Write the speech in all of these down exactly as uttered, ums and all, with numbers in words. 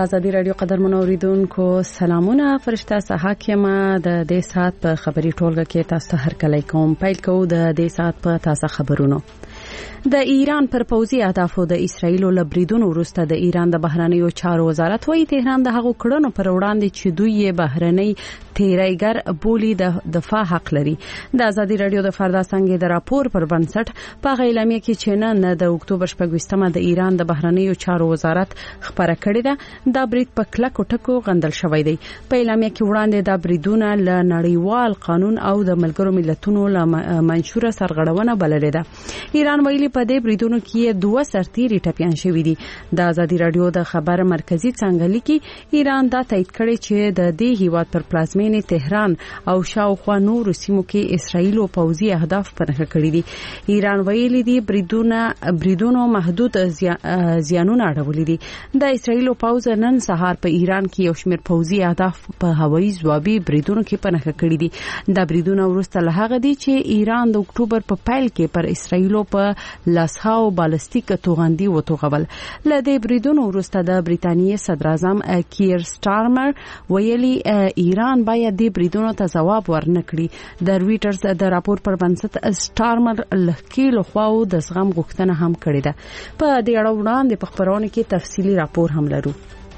آزادي رادیو قدرمن اوریدونکو سلامونه. فرشته حاکمه د دې سات په خبري ټولګه کې تاسو هر کله کوم پیل کوو د دې سات په تازه خبرونو. د ایران پر پوځي اهدافو د اسرایل له بریدونو وروسته د ایران د بهرنیو چارو وزارت وايي تهران د هغو کړنو پر وړاندې چې دوی بهرنی تیرایګر بولی د دفاع حق لري. د آزادي رادیو د فردا څنګه د راپور پر بنسټ په اعلامیه کې چې نن د اکتوبر شپږمه د ایران د بهرنیو چارو وزارت خبره کړې ده دا برید په کلکو ټکو غندل شوی دی. په اعلامیه کې وړاندې د بریدونه له نړیوال قانون او د ملګرو ملتونو له منشوره سرغړونه بللې ده. ایران ویلي په دې بریدونو کې دوه سرتیري ټپيان شوي دي. د آزادي رادیو د خبر مرکزی څنګه لیکي ایران دا تایید کړي چې د دې هیواد پر پلازمینې تهران او شاوخوا نور سیمو کې اسرایل او پوځي اهداف پنهخه کړي دي. ایران ویلي دي بریدونه بریدونو محدود زیانونه اړولې دي. د اسرایل او پوځ نن سهار په ایران کې یو شمېر پوځي اهداف په هوایي ځوابي بریدونو کې پنهخه کړي دي. دا بریدونه وروسته له هغه دي چې ایران د اکتوبر په پیل کې پر اسرایل په لاسهاو بالستیک توغندي وتوغول. ل دې بریدونو وروسته د بریتانیې صدر اعظم کیر سټارمر ویلي ایران باید دې بریدونو ته جواب ورنکړي. د رويټرز د راپور پر بنسټ سټارمر لکیلو خواو د زغم غوښتنه هم کړې ده. په دې اړه وړاندې په خبرونه کې تفصیلی راپور هم لرو.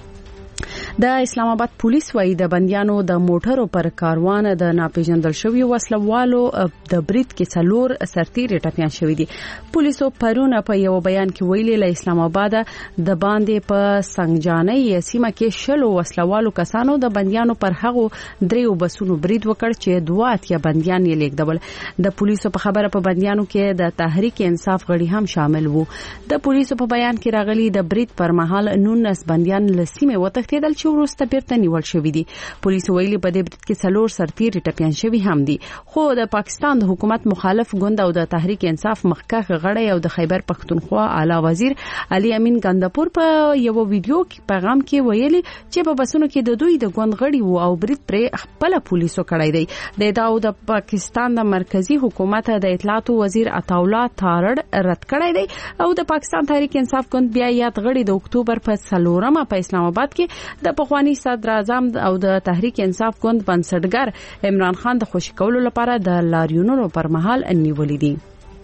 د اسلام آباد پولیس وايي د بنديانو د موټرو پر کاروان د ناپېژندل شوی وسلوالو د برید کې څلور سرتیري ټپيان شوی دي. پولیسو پرونه په یو بیان کې ویلي له اسلام آباد د باندې په سنگجانۍ سیمه کې شلو وسلوالو کسانو د بنديانو پر هغو دریو بسونو برید وکړ چې دوه اتیا بنديان یې لیکدول. د پولیسو په خبره په بنديانو کې د تحریک انصاف غړي هم شامل وو. د پولیسو په بیان کې راغلي د برید پر مهال نونس بنديان لسیمه وتښتیدل چې ورسته بیرته نیول شوی دي. پولیس ویلي په دې برید کې څلور سرتیري ټپيان شوی هم دي. خو د پاکستان د حکومت مخالف ګوند او د تحریک انصاف مخکښ غړی او د خیبر پختونخوا اعلی وزیر علي امین ګندپور په یو ویډیو کې پیغام کې ویلي چې په بسونو کې د دوی د ګوند غړي وو او برید پر خپل پولیسو کړی دی. د داو د پاکستان د مرکزی حکومت د اطلاعات وزیر عطاالله تارړ رد کړی دی او د پاکستان تحریک انصاف ګوند بیا یاد غړي د اکتوبر په څلورمه په اسلام آباد کې د پخوانی صدر اعظم او د تحریک انصاف ګوند بنسټګر عمران خان د خوشی کولو لپاره د لاریونونو پر مهال نیولې دي.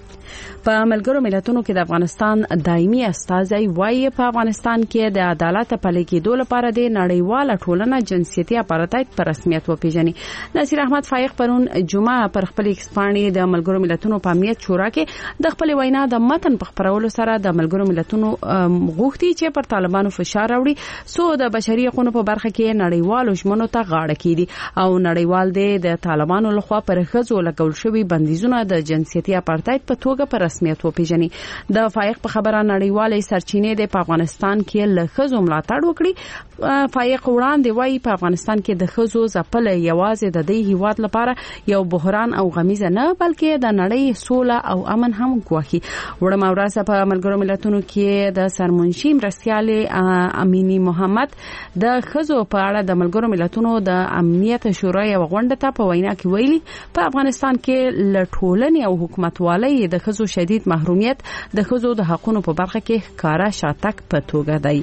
په ملګرو ملتونو کې د افغانستان دایمي استازی وايي په افغانستان کې د عدالت پلي کېدو لپاره د نړیواله ټولنه جنسيتي اپارټایډ په رسمیت وپیژني. نصیر احمد فایق پرون جمعه پر خپل ایکسپانې د ملګرو ملتونو په امنیت شورا کې د خپل وینا د متن په خبرولو سره د ملګرو ملتونو غوښتي چې پر طالبانو فشار راوړي سو د بشري حقوقو په برخه کې نړیوالو ژمنو ته غاړه کړي او نړیوال د طالبانو لخوا پر خزو لګول شوی بندیزونه د جنسيتي اپارټایډ په توګه پر رسمیت وپیژني. د فایق په خبره نړیوالې سرچینې د افغانستان کې له خزو ملاتړ وکړي. فایق وړاندې وايي په افغانستان کې د خزو ځپل یوازې د دې هیواد لپاره یو بحران او غمیزه نه بلکې د نړۍ سوله او امن هم ګواښي. وړمه ورځ په ملګرو ملتونو کې د سرمنشي مرستیالې امینی محمد د خزو په اړه د ملګرو ملتونو د امنیت شورا یو غونډه ته په وینا کې ویلي په افغانستان کې له ټولنې او حکومتوالۍ د خزو شدید محرومیت د خزو د حقوقو په برخه کې ښکارا شاتک په توګه دی.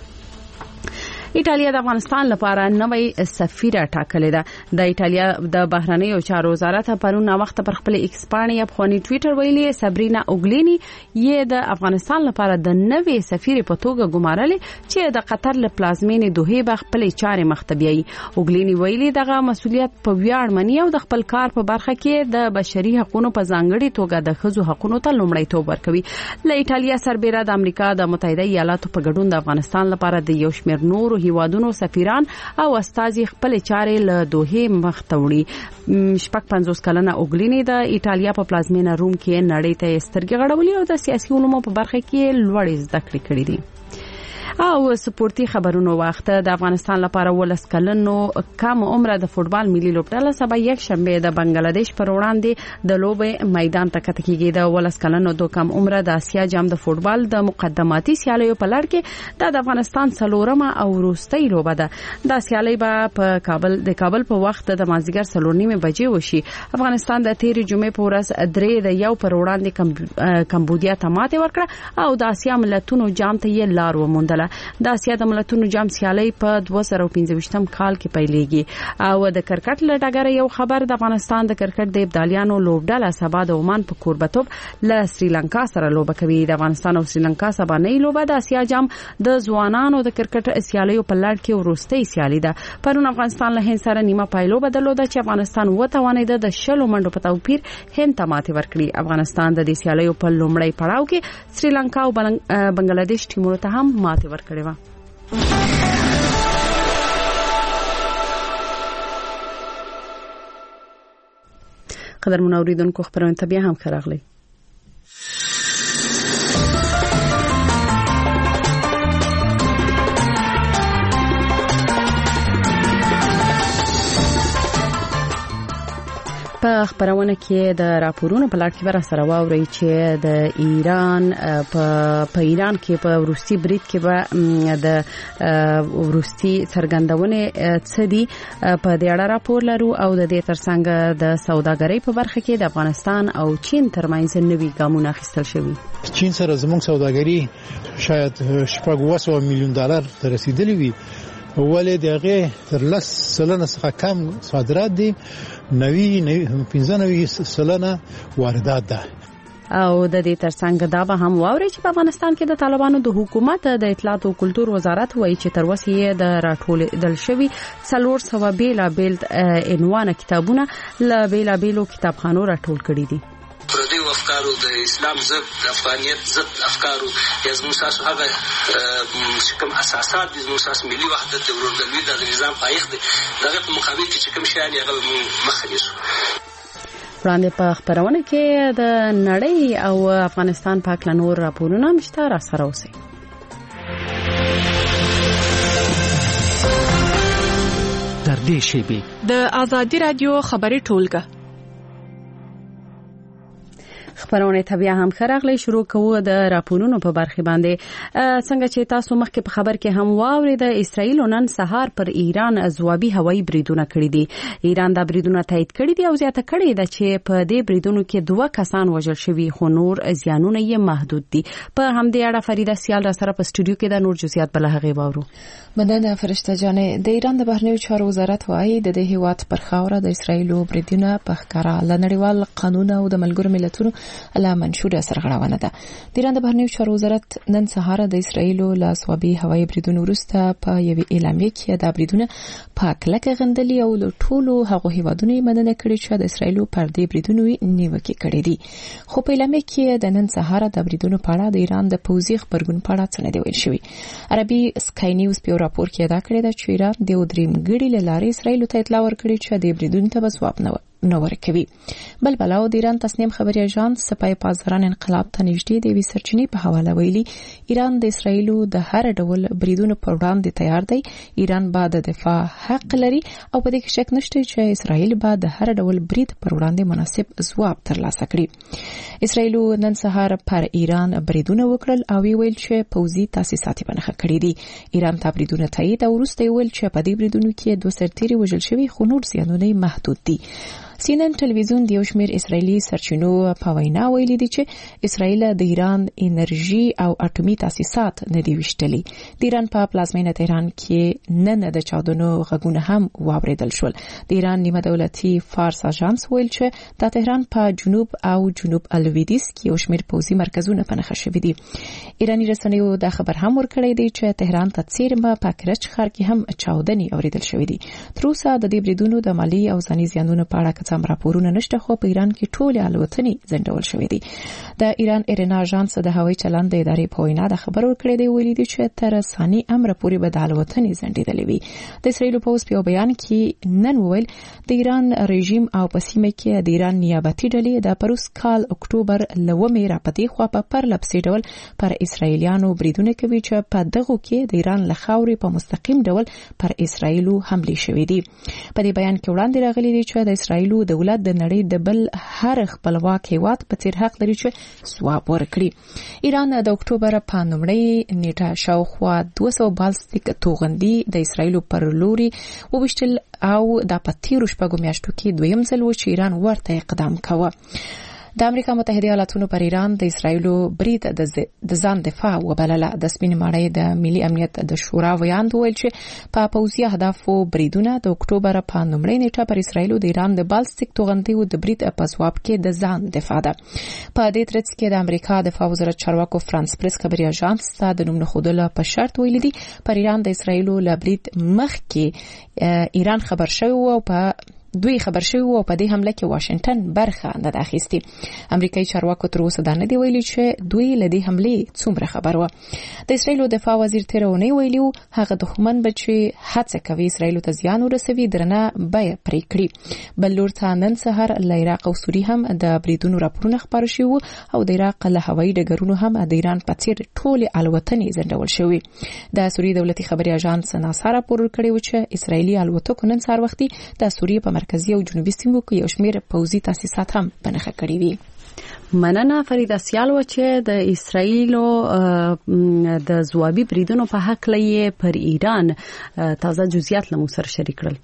ایټالیا د افغانستان لپاره نوې سفیره ټاکلې ده. د ایټالیا د بهرنیو چارو وزارت پرون وخت پر خپل ایکس باندې افغاني ټوئیټر ویلي سابرینا اوګلینی یې د افغانستان لپاره د نوې سفیرې په توګه ګمارلې چې د قطر له پلازمینې دوحې به خپل چارې مختبیي. اوګلینی ویلي دغه مسولیت په ویاړ مني او د خپل کار په برخه کې د بشري حقوقو په ځانګړي توګه د خزو حقوقو ته لومړیتوب ورکوي. له ایټالیا سربېره د امریکا د متحده ایالاتو په ګډون د افغانستان لپاره د یو شمېر نورو هیوادونو سفیران او استازي خپل چارې له دوحې مخ ته وړي. شپږ پنځوس کلنه اوګلینی د ایټالیا په پلازمینه روم کې نړۍ ته سترګې غړولې او د سیاسي علومو په برخه کې لوړې زده کړې کړې دي. او سپورتي خبرونو وخت د افغانستان لپاره ولس کلنو کم عمره د فوتبال ملي لوبډله سبا یک شنبه د بنگلاديش پر وړاندې د لوبې میدان ته کته کیږي. د ولس کلنو د کم عمره د اسیا جام د فوتبال د مقدماتي سیالیو په لړ کې د افغانستان څلورمه او وروستۍ لوبه ده. د سیالي به په کابل د کابل په وخت د مازیګر څلور نیمه بجې وشي. افغانستان د تیرې جمعې په ورځ درې د یو پر وړاندې کمبودیا ته ماته ورکړه او د اسیا ملتونو جام ته یې لار وموندله. ده د اسیا د ملتونو جام سیالي په دوه زره پنځه کال کې پیلېږي او د کرکټ لټګر یو خبر د افغانستان د کرکټ د ابدالیانو لوبډله سبا د عمان په کوربتوب له سریلانکا سره لوبه کوي. د افغانستان او سریلانکا سبانۍ لوبه د اسیا جام د ځوانانو د کرکټ سیالیو په لړ کې وروستۍ سیالي ده. پرون افغانستان له هند سره نیمه پایلوبه درلوده چې افغانستان وتوانید د شلو منډو په توپیر هند ته ماتې ورکړي. افغانستان د دې سیالیو په لومړی پړاو کې سریلانکا او بنگلاديش ټیمونو ته هم ماتې ورکړې و. قدرمن اوریدونکو خبرونه ته بیا هم ښه راغلی. په خبرونه کې د راپورونو په لړ کې ور سره واوري چې د ایران په په ایران کې په روسي برید کې به د روسي څرګندونه څه دي په دې اړه راپور لرو او د دې ترڅنګ د سوداګرۍ په برخه کې د افغانستان او چین ترمنځ نوي ګامونه اخیستل شوي. چین سره زموږ سوداګري شاید شپږ سوه میلیون ډالر ته رسیدلې وي ولې دغه تر لس سلنه څخه کم صادرات دي نوي پنځه نوي سلنه واردات ده. او د دې ترڅنګ دا به هم واوري چې په افغانستان کې د طالبانو د حکومت د اطلاعات او کلتور وزارت وایي چې تر اوسه یې د راټول دل شوی څلور سوه بیل بیل عنوان کتابونه ل بیل بیلو کتابخانو راټول کړي دي. پردي افکارو د اسلام ضد د افغانیت ضد افکارو یا زموږ تاسو هغه کوم اساسات د زموږ تاسو ملي وحدت د ورورګلوي د نظام پایښت دغه په مقابل کې چې کوم شیان هغه مخه نیسو. وړاندې په خبرونه کې د نړۍ او افغانستان په اړه نور راپورونه مشته را سره اوسئ. تر دې شیبې د آزادي رادیو خبري ټولګه خبرونه ته بیا هم خراغلی شروع کوو د راپورونو په برخه باندې. څنګه چې تاسو مخکې په خبر کې هم واورید د اسرایل نن سهار پر ایران ځوابي هوایي بریدونه کړی دي. ایران دا بریدونه تایید کړی دي او زیاته کړی ده چې په دې بریدونو کې دوه کسان وژل شوي خو نور زیانونه یې محدود دي. په همدې اړه فریده سیال را سره په استودیو کې د نور جزئیات بل هغه باورو. مننه فرشته جانې. د ایران د بهرنیو چارو وزارت وايي د دې هیواد پر خاوره د اسرایل بریدونه په ښکارا لنړیوال قانون او د ملګرو ملتونو له منشوره سرغړونه ده. د ایران د بهرنیو چارو وزارت نن سهار د اسرایل له صوابي هوایي بریدونو وروسته په یوه اعلامیه کې د بریدونه په کلکه غندلي او له ټولو هغه هیوادونو مننه کړې چې د اسرایل پر دې بریدونو نیوکه کړې دي. خو په اعلامیه کې د نن سهار د بریدونو په اړه د ایران د پوځي خبرګون په اړه څه نه دی ویل شوی. عربي سکای نیوز په راپور کې دا کړی دا چې ایران د درېمګړي لارې اسرایل ته اطلاع ورکړي چې د بریدونو ته جواب نه نو ورکوي. بل بلاو د ایران تصنیم خبري اژانس سپای پازران انقلاب ته نږدې د وی سرچینې په حواله ویلي ایران د اسرایل د هر ډول بریدونو پر وړاندې تیار دی. ایران بعد د دفاع حق لري او په دې کې شک نشته چې اسرایل بعد د هر ډول برید پر وړاندې مناسب ځواب ترلاسه کړي. اسرایل نن سهار پر ایران بریدونه وکړل او ویل چې پوځي تاسیسات یې بنخښه کړي دي. ایران ته بریدونه تایید او وروسته ویل چې په دې بریدونو کې دوه سرتیري وژل شوي خو نور زیانونه محدود دي. سی ان ان ټلویزیون د یو شمېر اسرایلی سرچینو په وینا ویلي دي چې اسرایل د ایران انرژي او اټومي تاسیسات نه دی وشتلي. د ایران په پلازمینه تهران کې نن د چاودنو غږونه هم واوریدل شول. د ایران نیمه دولتي فارس اژانس ویل چې د تهران په جنوب او جنوب الویدیس کې یو شمېر پوځي مرکزونه پنهخه شوي دي. ایرانی رسنیو دا خبر هم ورکړی دی چې تهران ته څیرمه په کرچ ښار کې هم چاودنې اوریدل شوې دي. تر اوسه د دې بریدونو د مالی او ځاني زیانونو په اړه سم راپورونه نشته خو په ایران کې ټول الوتنې ځنډول شوې دي. د ایران ایرنا اژانس د هوایي چلند د ادارې په وینا د خبر ورکړی دی ویلي دي چې تر ثاني امر پورې به د الوتنې ځنډېدلې وي. د اسرایل په اوس په بیان کې نن ویل د ایران رژیم او په سیمه کې د ایران نیابتي ډلې د پروس کال اکتوبر لومې راپدې خو په پرلپسې ډول پر اسرایلیانو بریدونه کوي چې په دغه کې د ایران له خاورې په مستقیم ډول پر اسرایل حمله شوې دي. په دې بیان کې وړاندې راغلي دي چې د اسرایل دولت د نړۍ د بل هر خپلواک هیواد په څیر حق لري چې ځواب ورکړي. ایران د اکتوبر په لومړۍ نیټه شاوخوا دوه سوه بالستیک توغندي د اسرایل پر لوري وبشتل او د پاتیرو شپږو میاشتو کې دویم ځل و چې ایران ورته اقدام کاوه. د امریکا متحده ایالاتونو پر ایران د اسرایلو برید د ځان دفاع وبلله. د سپین ماړی د ملي امنیت د شورا ویاند ویل چې په پوځي اهدافو بریدونه د اکتوبر په لومړۍ نیټه پر اسرایلو د ایران د بالستیک توغندیو د برید په ځواب کې د ځان دفاع ده. په دې ترڅ کې د امریکا دفاع وزارت چارواکو فرانس پریس خبري اژانس ته د نوم نښودلو په شرط ویلي دي پر ایران د اسرایلو له برید مخکې ایران خبر شوی او په دوی خبر شوی او په دې حمله کې واشنگټن برخه نه ده اخیستې. امریکایي چارواکو تر اوسه دا نه دی ویلي چې دوی له دې حملې څومره خبر و. د اسرایلو دفاع وزیر تیر اونۍ ویلي و هغه دښمن به چې هڅه کوي اسرایلو ته زیان ورسوي درنه بیه پرې کړي. بل لور ته نن سهار له عراق او سوریې هم د بریدونو راپورونه خپاره شوي او د عراق له هوایي ډګرونو هم د ایران په څیر ټولې الوتنې ځنډول شوي. د سوریې دولتي خبري اژانس ناسا راپور ورکړی و چې اسرایلي الوتکو نن سهار وختي د سوریې په مرکزي او جنوبي سیمو کې یو شمېر پوځي تاسیسات هم بنخښه کړي وي. مننه فریده سیالو چې د اسرایلو د ځوابي بریدونو په حق لې پر ایران تازه جزئیات له مو سره شریک کړل.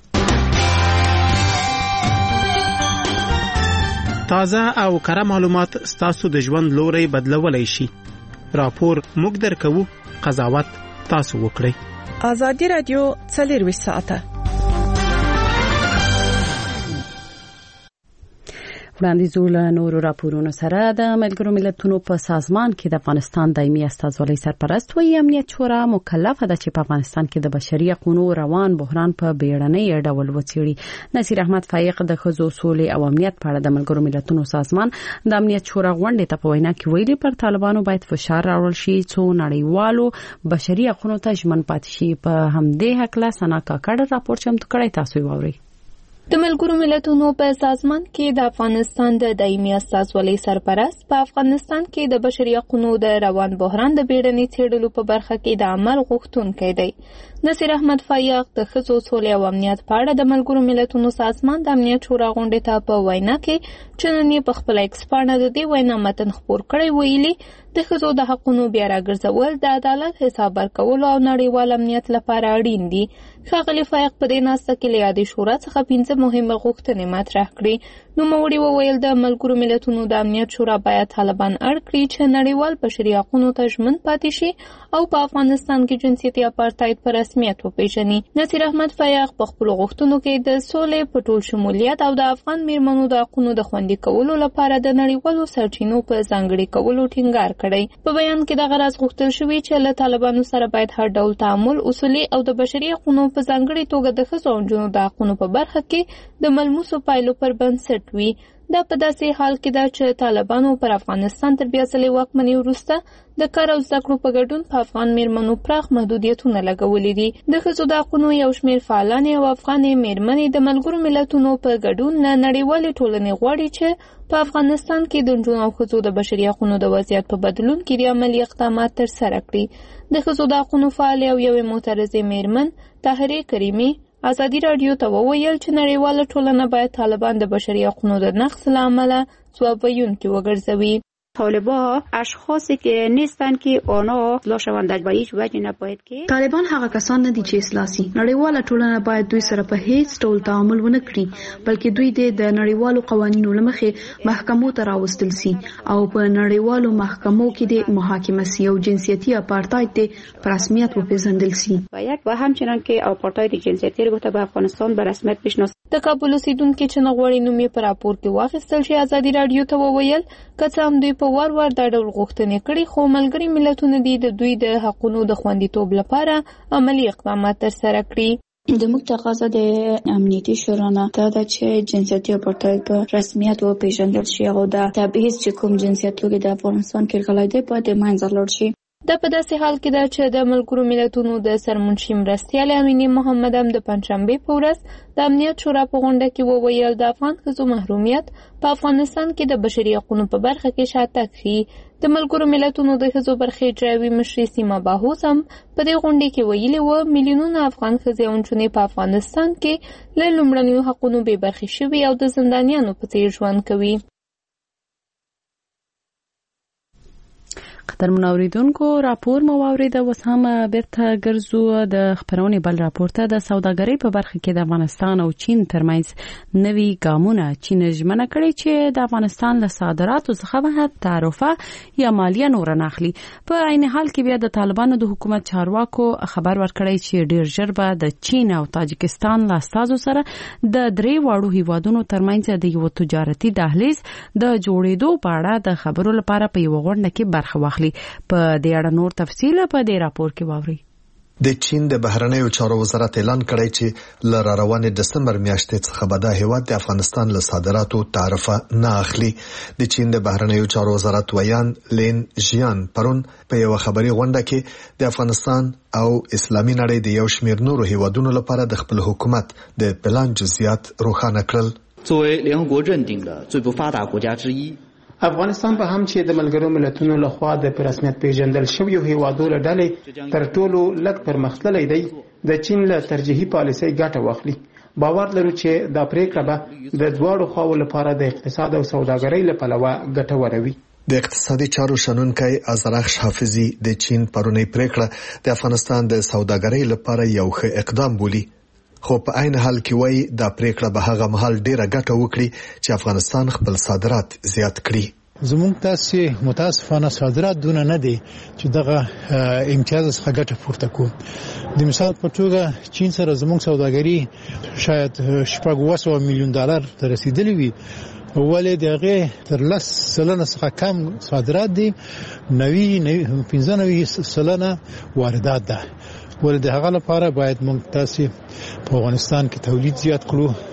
تازه او کره معلومات ستاسو د ژوند لوري بدلولای شي. راپور موږ درکو، قضاوت تاسو وکړئ. آزادي رادیو څلور ساعته وړاندیز له نورو راپورونو سره د ملګرو ملتونو په سازمان کې د افغانستان دایمي استازولۍ سرپرست وایي امنیت شورا مکلفه ده چې په افغانستان کې د بشري حقوقو روان بحران په بیړنۍ ډول وڅېړي. نصیر احمد فایق د ښځو سولې او امنیت په اړه د ملګرو ملتونو سازمان د امنیت شورا غونډې ته په وینا کې ویلي پر طالبانو باید فشار راوړل شي څو نړیوالو بشري حقوقو ته ژمن پاتې شي. په همدې حق له سنا کاکړ راپور چمتو کړی، تاسو واورئ. د ملګرو ملتونو په سازمان کې د افغانستان د دایمي استازولۍ سرپرست په افغانستان کې د بشري حقوقو د روان بحران د بیړني څېړلو په برخه کې د عمل غوښتونکی دی. نصیر احمد فایق د ښځو سولې او امنیت په اړه د ملګرو ملتونو سازمان د امنیت شورا غونډې ته په وینا کې چې نن یې په خپله ایکس پاڼه د دې وینا متن خپور کړی ویلي د ښځو د حقونو بیا راګرځول د عدالت حساب ورکولو او نړیوال امنیت لپاره اړین دي. ښاغلي فایق په دې ناسته کې له یادې شورا څخه پنځه مهمه غوښتنې مطرح کړې. نوموړي وویل د ملګرو ملتونو د امنیت شورا باید طالبان اړ کړي چې نړیوال بشري حقوقو ته ژمن پاتې شي او په افغانستان کې جنسیتي اپارټاید پر رسمیت وپیژني. نصیر احمد فایق په خپلو غوښتنو کې د سولې په ټول شمولیت او د افغان میرمنو د حقوقو د خوندي کولو لپاره د نړیوالو سرچینو په ځانګړي کولو ټینګار کړی. په بیان کې دغه راز غوښتل شوی چې له طالبانو سره باید هر ډول تعامل اصولي او د بشري حقوقو په ځانګړي توګه د ښځو او نجونو د حقوقو په برخه کې د ملموسو پایلو پر بنسټ وي. دا په داسې حال کې ده چې طالبانو پر افغانستان تر بیا ځلې واکمنۍ وروسته د کار او زده کړو په ګډون په افغان میرمنو پراخ محدودیتونه لګولي دي. د ښځو د حقونو یو شمېر فعالانې او افغانې میرمنې د ملګرو ملتونو په ګډون له نړیوالې ټولنې غواړي چې په افغانستان کې د نجونو او ښځو د بشري حقونو د وضعیت په بدلون کې د عملي اقدامات ترسره کړي. د ښځو د حقونو فعالې او یوې معترضې میرمن طاهرې کریمي ازادي رادیو ته وویل چې نړیواله ټولنه باید طالبان د بشري حقوقو د نقض له امله ځواب ویونکي وګرځوي. طالبان اشخاصی که نیستن که آنها اصلاح شوند به هیچ وجه نباید که طالبان هغه کسان نه دي چې اصلاح سي. نړیواله ټولنه باید دوی سره په هیڅ ډول تعامل ونه کړي بلکې دوی د نړیوالو قوانینو لمخې محکمو ته راوستل سي او په نړیوالو محکمو کې د محاکمه سي او جنسیتي اپارټاید د رسمیت وپیژندل سي. باید و همچنان که اپارټاید جنسیتي رو به افغانستان به رسمیت بشناسه. د کابل اوسیدونکو چې نغوړی نوم یې پر راپور کې واخیستل شي ازادي رادیو ته وویل که هم دوی په وار وار دا ډول غوښتنې کړي خو ملګري ملتونه دي د دوی د حقوقو د خوندیتوب لپاره عملی اقدامات ترسره کړي. د موږ تقاضا د امنیتي شورا نه دا ده چې جنسیتي اپارټاید په رسمیت وپیژندل شي او د تبعیض چې کوم جنسیت لري د افغانستان کې غلای دی باید د منځ لاړ شي. دا په داسې حال کې ده چې د ملګرو ملتونو د سرمنشي مرستیال امینه محمد هم د پنځشنبه په ورځ د امنیت شورا په غونډه کې وویل د افغان ښځو محرومیت په افغانستان کې د بشري حقوقو په برخه کې شاتګ ښيي. د ملګرو ملتونو د ښځو برخې اجرایوي مشري سیما باهوس هم په دې غونډه کې ویلي و میلیونونه افغان ښځې او نجونې په افغانستان کې له لومړنیو حقونو بې برخې شوي او د زندانیانو په څیر ژوند کوي. قدرمن اوریدونکو راپور مو واورید اوس هم بیرته ګرځو د خبرونې بل راپور ته. د سوداګرۍ په برخه کې د افغانستان او چین ترمنځ نوي ګامونه چین ژمنه کړې چې د افغانستان له صادراتو څخه به تعرفه یا مالیه نور نه اخلي. په عین حال کې بیا د طالبانو د حکومت چارواکو خبر ورکړی چې ډیر ژر به د چین او تاجکستان له استازو سره د درې واړو هیوادونو ترمنځ د یو تجارتي دهلیز د جوړېدو په اړه د خبرو لپاره په یو غونډه کې برخه واخلي. په دې اړه نور تفصیل په دې راپور کې واوري. د چین د بهرنیو چارو وزارت اعلان کړی چې ل روانې دسمبر میاشتې څخه به د هیواد د افغانستان له صادراتو تعرفه نه اخلي. د چین د بهرنیو چارو وزارت ویان لین ژیان پرون په یو خبري غونډه کې د افغانستان او اسلامي نړۍ د یو شمېر نورو هیوادونو لپاره د خپل حکومت د پلان جزئیات روښانه کړل. 作为联合国认定的最不发达国家之一， افغانستان به هم چې د ملګرو ملتونو لخوا د رسمیت پیژندل شویو هیوادو له ډلې تر ټولو لږ پرمختللی دی، د چین له ترجیحي پالیسۍ ګټه واخلي. باور لرو چې دا پریکړه به د دواړو خواو لپاره د اقتصاد او سوداګرۍ له پلوه ګټوره وي. د اقتصادي چارو شنونکی ازرخش حافظي د چین پرونی پریکړه د افغانستان د سوداګرۍ لپاره یو ښه اقدام بولي. خو په عین حال کې وایي دا پریکړه به هغه مهال ډیره ګټه وکړي چې افغانستان خپل صادرات زیات کړي. زموږ تاسې متاسفانه صادرات دونه نه دي چې دغه امتیاز څخه ګټه پورته کوو. د مثال په توګه چین سره زموږ سوداګري شاید شپږ اوه سوه میلیون ډالر ته رسیدلې وي، ولې د هغې تر لس سلنه څخه کم صادرات دي، نوي پنځه نوي سلنه واردات ده. ولې د هغه لپاره باید موږ تاسې په افغانستان کې تولید زیات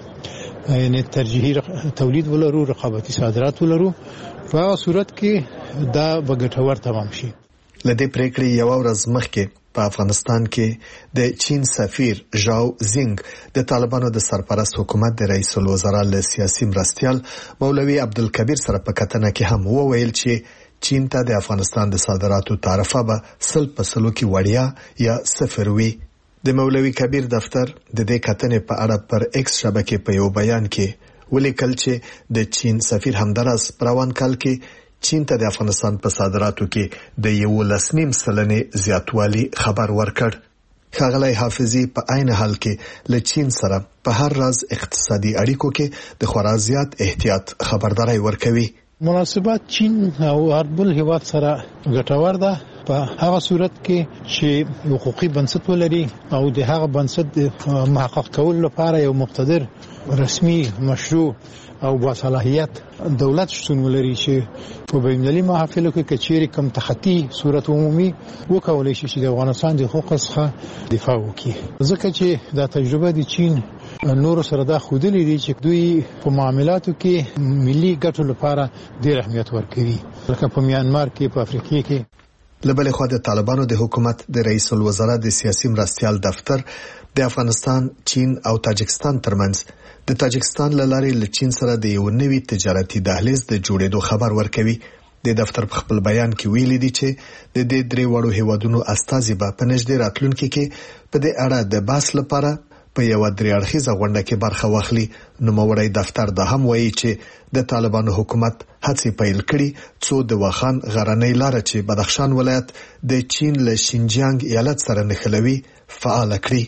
کړو، یعنی ترجیحي تولید ولرو، رقابتي صادرات ولرو. په هغه صورت کې دا به ګټور تمام شي. لدې پریکړې یو ورځ مخکې په افغانستان کې د چین سفیر ژاو زینګ د طالبانو د سرپرست حکومت د رئیس الوزرا له سیاسي مرستیال مولوي عبدالکبیر سره په کتنه کې هم وویل چې چین ته د افغانستان د صادراتو تعرفه به سل په سلو کې وړیا یا صفر وي. د مولوي کبیر دفتر د دې کتنې په اړه پر ایکس شبکې په یو بیان کې ولیکل چې د چین سفیر همداراز پروان کال کې چین ته د افغانستان په صادراتو کې د یو لسنیم سلنې زیاتوالی خبر ورکړ. ښاغلی حافظي په عین حال کې له چین سره په هر راز اقتصادي اړیکو کې د خورا زیات احتیاط خبرداري ورکوي. مناسبات چین او هر بل هیواد سره ګټور ده په هغه صورت کې چې حقوقي بنسټ ولري او د هغه بنسټ محقق کول لپاره یو مقتدر رسمي مشروع او باصلاحیت دولت شتون ولري چې په بینالمللي محافلو کې کچېری کم تخطي صورت عمومي وکولای شي چې د افغانستان د حقوقو څخه دفاع وکړي. ځکه چې دا تجربه د چین نور سره دا خودلی دي چې دوی په معاملاتو کې ملي ګټو لپاره ډېر اهمیت ورکوي، لکه په میانمار کې، په افریقا کې. لبل خو د طالبانو د حکومت د رئیس الوزرا د سیاسي مرستیال دفتر د افغانستان، چین او تاجکستان ترمنځ د تاجکستان لارې له چین سره د یو نوي تجارتي دهلیز د جوړېدو خبر ورکوي. د دفتر په خپل بیان کې ویلي دي چې د دې درې وړو هیوادونو استازي به په نږدې راتلونکي کې په دې اړه د بحث لپاره په یو درې اړخیزه غونډه کې برخه واخلي. نوموړی دفتر د هم وایي چې د طالبانو حکومت هڅې پیل کړي څو د واخان غرنۍ لار چې بدخشان ولایت د چین له شینجیانګ ایالت سره نښلوي فعال کړي.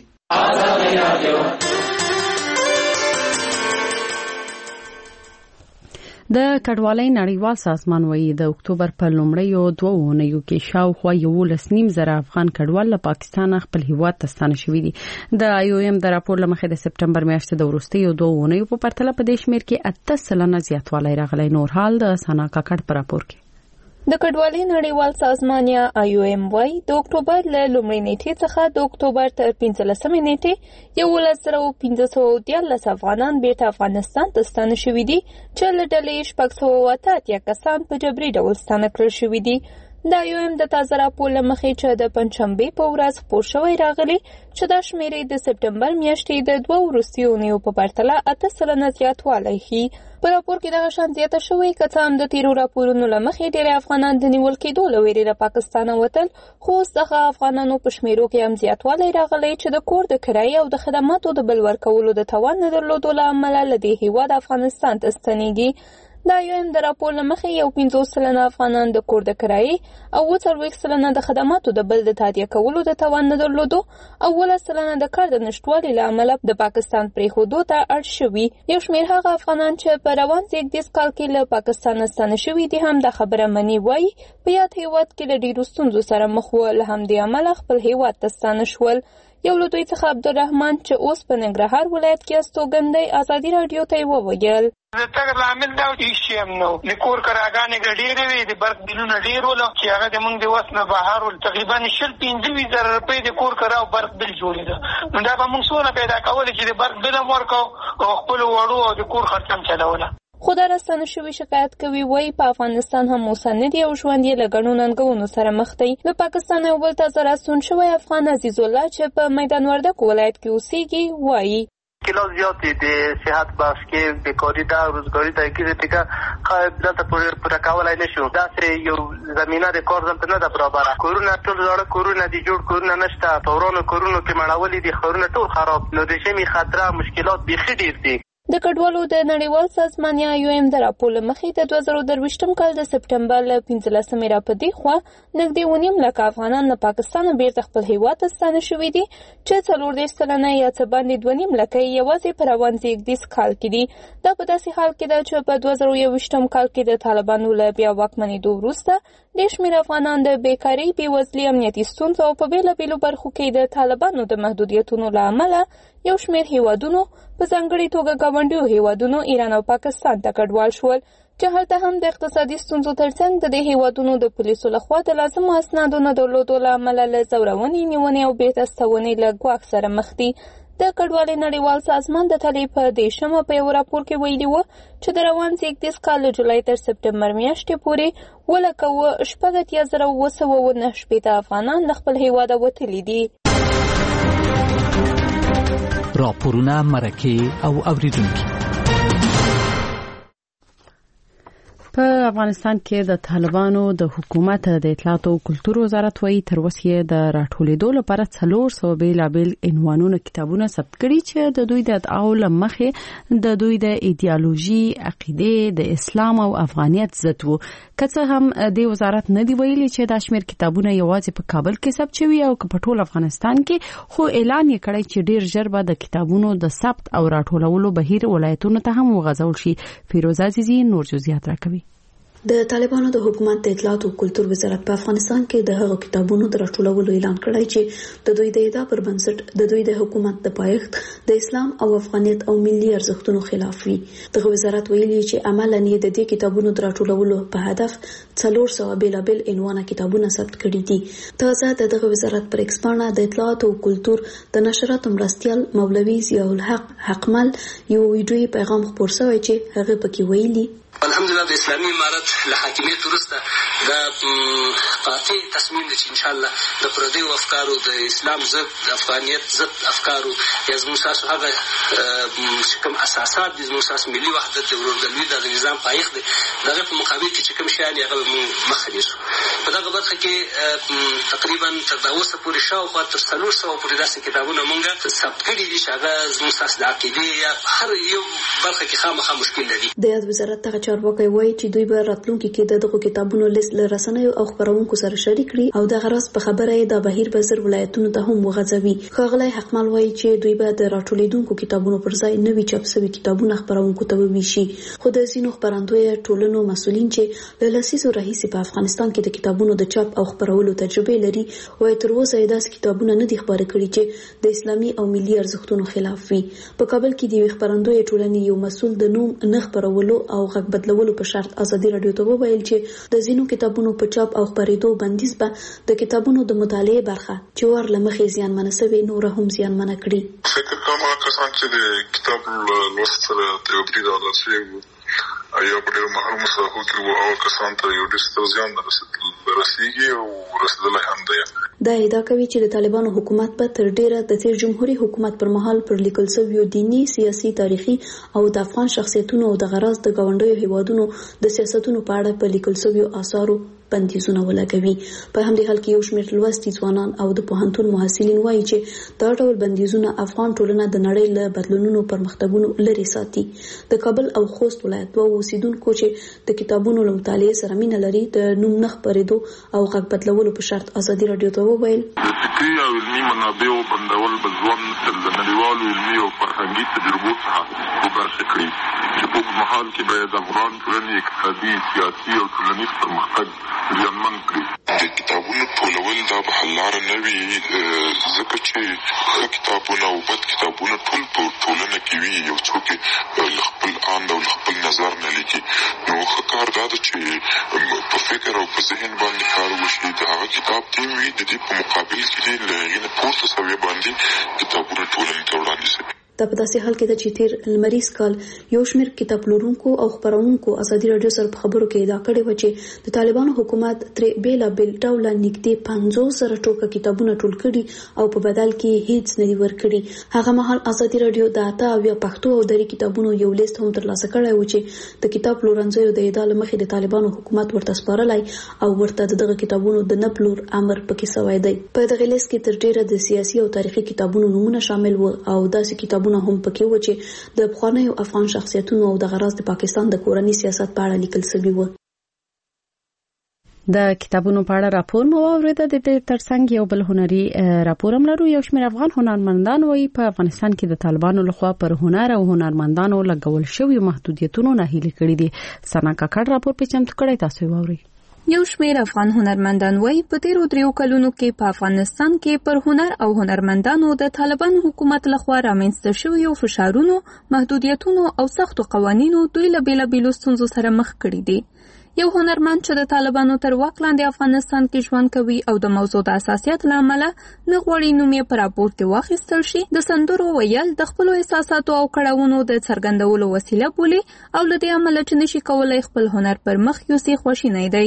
د کډوالۍ نړیوال سازمان وایي د اکتوبر په لومړیو دوه اونیو کې شاوخوا یولس نیم زره افغان کډوال له پاکستان خپل هیواد ته ستانه شوي دي. د آی او ایم د راپور له مخې د سپټمبر میاشتې د وروستیو دوه اونیو په پرتله په دې شمېر کې اته سلنه زیاتوالی راغلی. نور حال د سنا کاکړ په راپور کې. د کډوالۍ نړیوال سازمان یا آی او ایم وايي د اکتوبر له لومړۍ نیټې څخه د اکتوبر تر پنځلسمې نیټې یولس زره پنځه سوه دیارلس افغانان بیرته افغانستان ته ستانه شوي دي، چې له ډلې شپږ سوه اته اتیا کسان په جبري ډول ستانه کړل شوي دي. د آی او ایم د تازه راپور له مخې چې د پنجشنبې په ورځ خپور شوی راغلی چې دا شمېرې د سپټمبر میاشتې د دوه وروستیو اونیو په پرتله اته سلنه زیاتوالی ښیي. په راپور کې دغه شان زیاته شوې که څه هم د تیرو راپورونو له مخې ډېری افغانان د نیول کېدو له ویرې له پاکستانه وتل، خو اوس دغه افغانانو په شمېرو کې هم زیاتوالی راغلی چې د کور د کرایې او د خدماتو د بل ورکولو د توان نه درلودو له امله له دې هېواد افغانستان ته ستنېږي. دا یو هم د راپور له مخې یو پنځوس سلنه افغانان د کور د کرایې او اووه څلوېښت سلنه د خدماتو د بل د تادیه کولو د توان نه درلودو او اوولس سلنه د کار د نشتوالي له امله د پاکستان پرېښودو ته اړ شوي. یو شمېر هغه افغانان چې په روان زېږدیز کال کې له پاکستانه ستانه شوي دي هم دا خبره مني. وایي په یاد هېواد کې له ډېرو ستونزو سره مخ وو، له همدې امله خپل هېواد ته ستانه شول. یو له دوی څخه عبدالرحمن چې اوس په ننګرهار ولایت کې استوګن دی ازادي راډیو ته یې وویل د تګ لامل دا هیڅ شی هم نه و. د کور کراګانې ډېرې وې، د برق بلونه ډېر ول چې هغه زموږ د وس نه بهر ول. تقریبا شل پنځه ویشت زره روپۍ د کور کرا او برق بل جوړېده. نو دا به موږ څونه پیدا کولی چې د برق بل هم ورکو او خپلو وړو او د کور خرڅ هم چلوله. خو دا راستانه شوي شکایت کوي. وایي په افغانستان هم اوسه نه دی او ژوند یې له ګڼو ننګونو سره مخ دی. له پاکستان یو بل تازه راستون شوی افغان عزیز الله چې په میدان وردګ ولایت کې اوسېږي وایي کلاس زیاتې د صحت بخش کې بیکاري ده، روزګاري ده کې دیگه دلته پوره کولی نه شو. داسې یو زمینه د کار دلته نه ده برابره. کورونه ټول زاړه کورونه دي، جوړ کورونه نشته. په ورانو کورونو کې مړولي دي، ښارونه ټول خراب. نو د ژمي خطره مشکلات بیخي ډېر دي. د کډوالو د نړیوال سازمان یا یو ایم د راپور له مخې د دوه زره درویشتم کال د سپټمبر له پنځلسمې راپدې خوا نږدې اووه نیم لکه افغانان له پاکستانه بیرته خپل هېواد ته ستانه شوي دي چې څلور دېرش سلنه یا څه باندې دوه نیم لکه یې یوازې په روان زېږدیز کال کې دي. دا په داسې حال کې ده چې په دوه زره یوویشتم کال کې د طالبانو له بیا واکمنېدو وروسته ډېر شمېر افغانان د بېکارۍ، بېوزلي، امنیتي ستونزو او په بېلابېلو برخو کې د طالبانو د محدودیتونو له امله یو شمېر هېوادونو په ځانګړې توګه ګاونډیو هېوادونو ایران او پاکستان ته کډوال شول چې هلته هم د اقتصادي ستونزو ترڅنګ د دې هېوادونو د پولیسو لخوا د لازمو اسنادو نه درلودو له امله له ځورونې، نیونې او بېرته ستونې له ګواښ سره مخ دي. د کډوالۍ نړیوال سازمان د تلې په دېرشمه په یو راپور کې ویلي وو چې د روان زېږدیز کال له جولای تر سپټمبر میاشتې پورې اووه لکه اووه شپږ اتیا زره اووه سوه اووه نهه شپېته افغانان له خپل هېواده وتلي دي. راپورونه، مرکې او اوریدونکي. په افغانستان کې د طالبانو د حکومت د اطلاعات او کلتور وزارت وایي تر اوسه د راټولېدو لپاره څلور سوه بیلابیل عنوانونه کتابونه ثبت کړي چې د دوی د ادعاو له مخې د دوی د ایدئولوژي، عقیده، د اسلام او افغانیت ضد وو. که څه هم د وزارت نه دی ویلي چې دا شمېر کتابونه یوازې په کابل کې ثبت شوي او که په ټول افغانستان کې، خو اعلان یې کړی چې ډېر ژر به د کتابونو د ثبت او راټولولو بهیر ولایتونو ته هم وغځول شي. فیروز عزیزی نور جزئیات راکوي. د طالبانو د حکومت د اطلاعات او کلتور وزارت په افغانستان کې د هغو کتابونو د راټولولو اعلان کړی چې د دوی د ادعا پر بنسټ د دوی د حکومت د پایښت د اسلام او افغانیت او ملي ارزښتونو خلاف وي. دغه وزارت ویلي چې عملاً یې د دې کتابونو د راټولولو په هدف څلور سوه بیلابیل عنوانه کتابونه ثبت کړي دي. تازه د دغه وزارت پر ایکس پاڼه د اطلاعات او کلتور د نشراتو مرستیال مولوي ضیاء الحق حقمل یو ویډیویي پیغام خپور شوی چې هغه پکې ویلي الحمدلله د اسلامي امارت له حاکمیت وروسته دا قاطع تصمیم دی چې انشاءالله د پردیو افکارو، د اسلام ضد، د افغانیت ضد افکارو یا زموږ ستاسو هغه چې کوم اساسات دي، زموږ ستاسو ملي وحدت د ورورګلوي دا د نظام پایښت دی، د هغې په مقابل کې چې کوم شیان دي هغه به موږ مخه نیسو. په دغه برخه کې تقریبا تر دا اوسه پورې شاوخوا تر څلور سوه پورې داسې کتابونه موږ ثبت کړي دي چې هغه زموږ ستاسو د عقیدې یا هر یو برخه کې خامخا مشکل لري. د یاد وزارت دغه چارواکي وایي چې دوی به راتلونکي کې د دغو کتابونو لیست له رسنیو او خپرونکو سره شریک کړي او دغه راز په خبره یې د بهیر به زر ولایتونو ته هم وغځوي. ښاغلی حقمل وایي چې دوی به د راټولېدونکو کتابونو پر ځای نوي چاپ شوي کتابونه خپرونکو ته وویشي. خو د ځینو خپرندویه ټولنو مسؤلین چې له لسیزو راهیسې په افغانستان کې د کتابونو د چاپ او خپرولو تجربه لري وایي تر اوسه یې داسې کتابونه نه دي خپاره کړي چې د اسلامي او ملي ارزښتونو خلاف وي. په کابل کې د یوې خپرندویه ټولنې یو مسؤل د نوم نه خپرولو او غږ بدلولو په شرط ازادي راډیو ته وویل چې د ځینو کتابونو په چاپ او خپرېدو بندیز به د کتابونو د مطالعې برخه چې ور له مخې زیانمنه سوې نوره هم زیانمنه کړي. فکر کوم کسان چې د کتاب لوست سره تجربه عادت شوي وو یا په ډېرو محرومو ساحو کې وو او کسان ته یو ډېر ستر زیان رسېږي او رسېدلی هم دی. دا ادعا کوي چې د طالبانو حکومت به تر ډېره د تیر جمهوري حکومت پر مهال پر لیکل شویو دیني، سیاسي، تاریخي او د افغان شخصیتونو او د غراض د ګاونډیو هیوادونو د سیاستونو په اړه په لیکل شویو آثارو بندیزونه ولګوي. په همدې حال کې یو شمېر لوستي ځوانان او د پوهنتون محصلین وایي چې دا ډول بندیزونه افغان ټولنه د نړۍ له بدلونونو پرمختګونو لري ساتي. د کابل او خوست ولایت دوه اوسیدونکو چې د کتابونو له مطالعې سره مینه لري د نوم نه خپرېدو او غږ بدلولو په شرط ازادي راډیو ته وویل د فکري او علمي منابعو بندول به ځوان نسل د نړیوالو علمي او فرهنګي تجربو څخه وبرخه کړي چې په اوږد مهال کې به د افغان ټولنې اقتصادي سیاسي او ټولنیز پرمختګ زیانمن کړي. د کتابونو ټولول دا به حل لاره نه وي ځکه چې ښه کتابونه او بد کتابونه ټول په ټولنه کې وي. یو څوک له خپل آند او له خپل نظر نه لیکي نو ښه کار دا ده چې په فکر او په ذهن باندې کار وشي. د هغه کتاب ټیم وي د دې په مقابل کې له هغې نه پورته سویې باندې کتابونه ټولنې ته وړاندې شوي. دا په داسې حال کې ده چې تیر لمریز کال یو شمېر کتاب پلورونکو او خپرونکو ازادي راډیو سره په خبرو کې ادعا کړې وه چې د طالبانو حکومت ترې بېلابېل ډوله نږدې پنځوس زره ټوکه کتابونه ټول کړي او په بدل کې هیڅ نه دي ورکړي. هغه مهال ازادي راډیو د اته اویا پښتو او دري کتابونو یو لیست هم ترلاسه کړی و چې د کتاب پلورنځیو د ادعا له مخې د طالبانو حکومت ورته سپارلی او ورته د دغه کتابونو د نه پلور امر پکې سوی دی. په دغه لیست کې تر ډیره د سیاسي او تاریخي کتابونو نومونه شامل و او داسې کتابونه هم پکې و چې د پخوانیو افغان شخصیتونو او د غراز د پاکستان د کورنۍ سیاست په اړه لیکل شوی و. د کتابونو په اړه راپور مو واورید. د دې ترڅنګ یو بل هنري راپور هم لرو. یو شمېر افغان هنرمندان وایي په افغانستان کې د طالبانو لخوا پر هنر او هنرمندانو لګول شوی محدودیتونو ناهیلي کړي دي. سنا کاکړ راپور په چمتو کړی، تاسو واورئ. یو شمېر افغان هنرمندان وایي په تیرو دریو کلونو کې په افغانستان کې پر هنر او هنرمندانو د طالبانو حکومت لخوا رامنځته شویو فشارونو، محدودیتونو او سختو قوانینو دوی له بېلابېلو ستونزو سره مخ کړي دي. یو هنرمند چې د طالبانو تر واک لاندې افغانستان کې ژوند کوي او د موضوع د حساسیت له امله نه غواړي نوم یې په راپور کې واخیستل شي، د سندرو ویل د خپلو احساساتو او کړاوونو د څرګندولو وسیله بولي او له دې امله چې نشي کولی خپل هنر پر مخ یوسي خواشینی دی.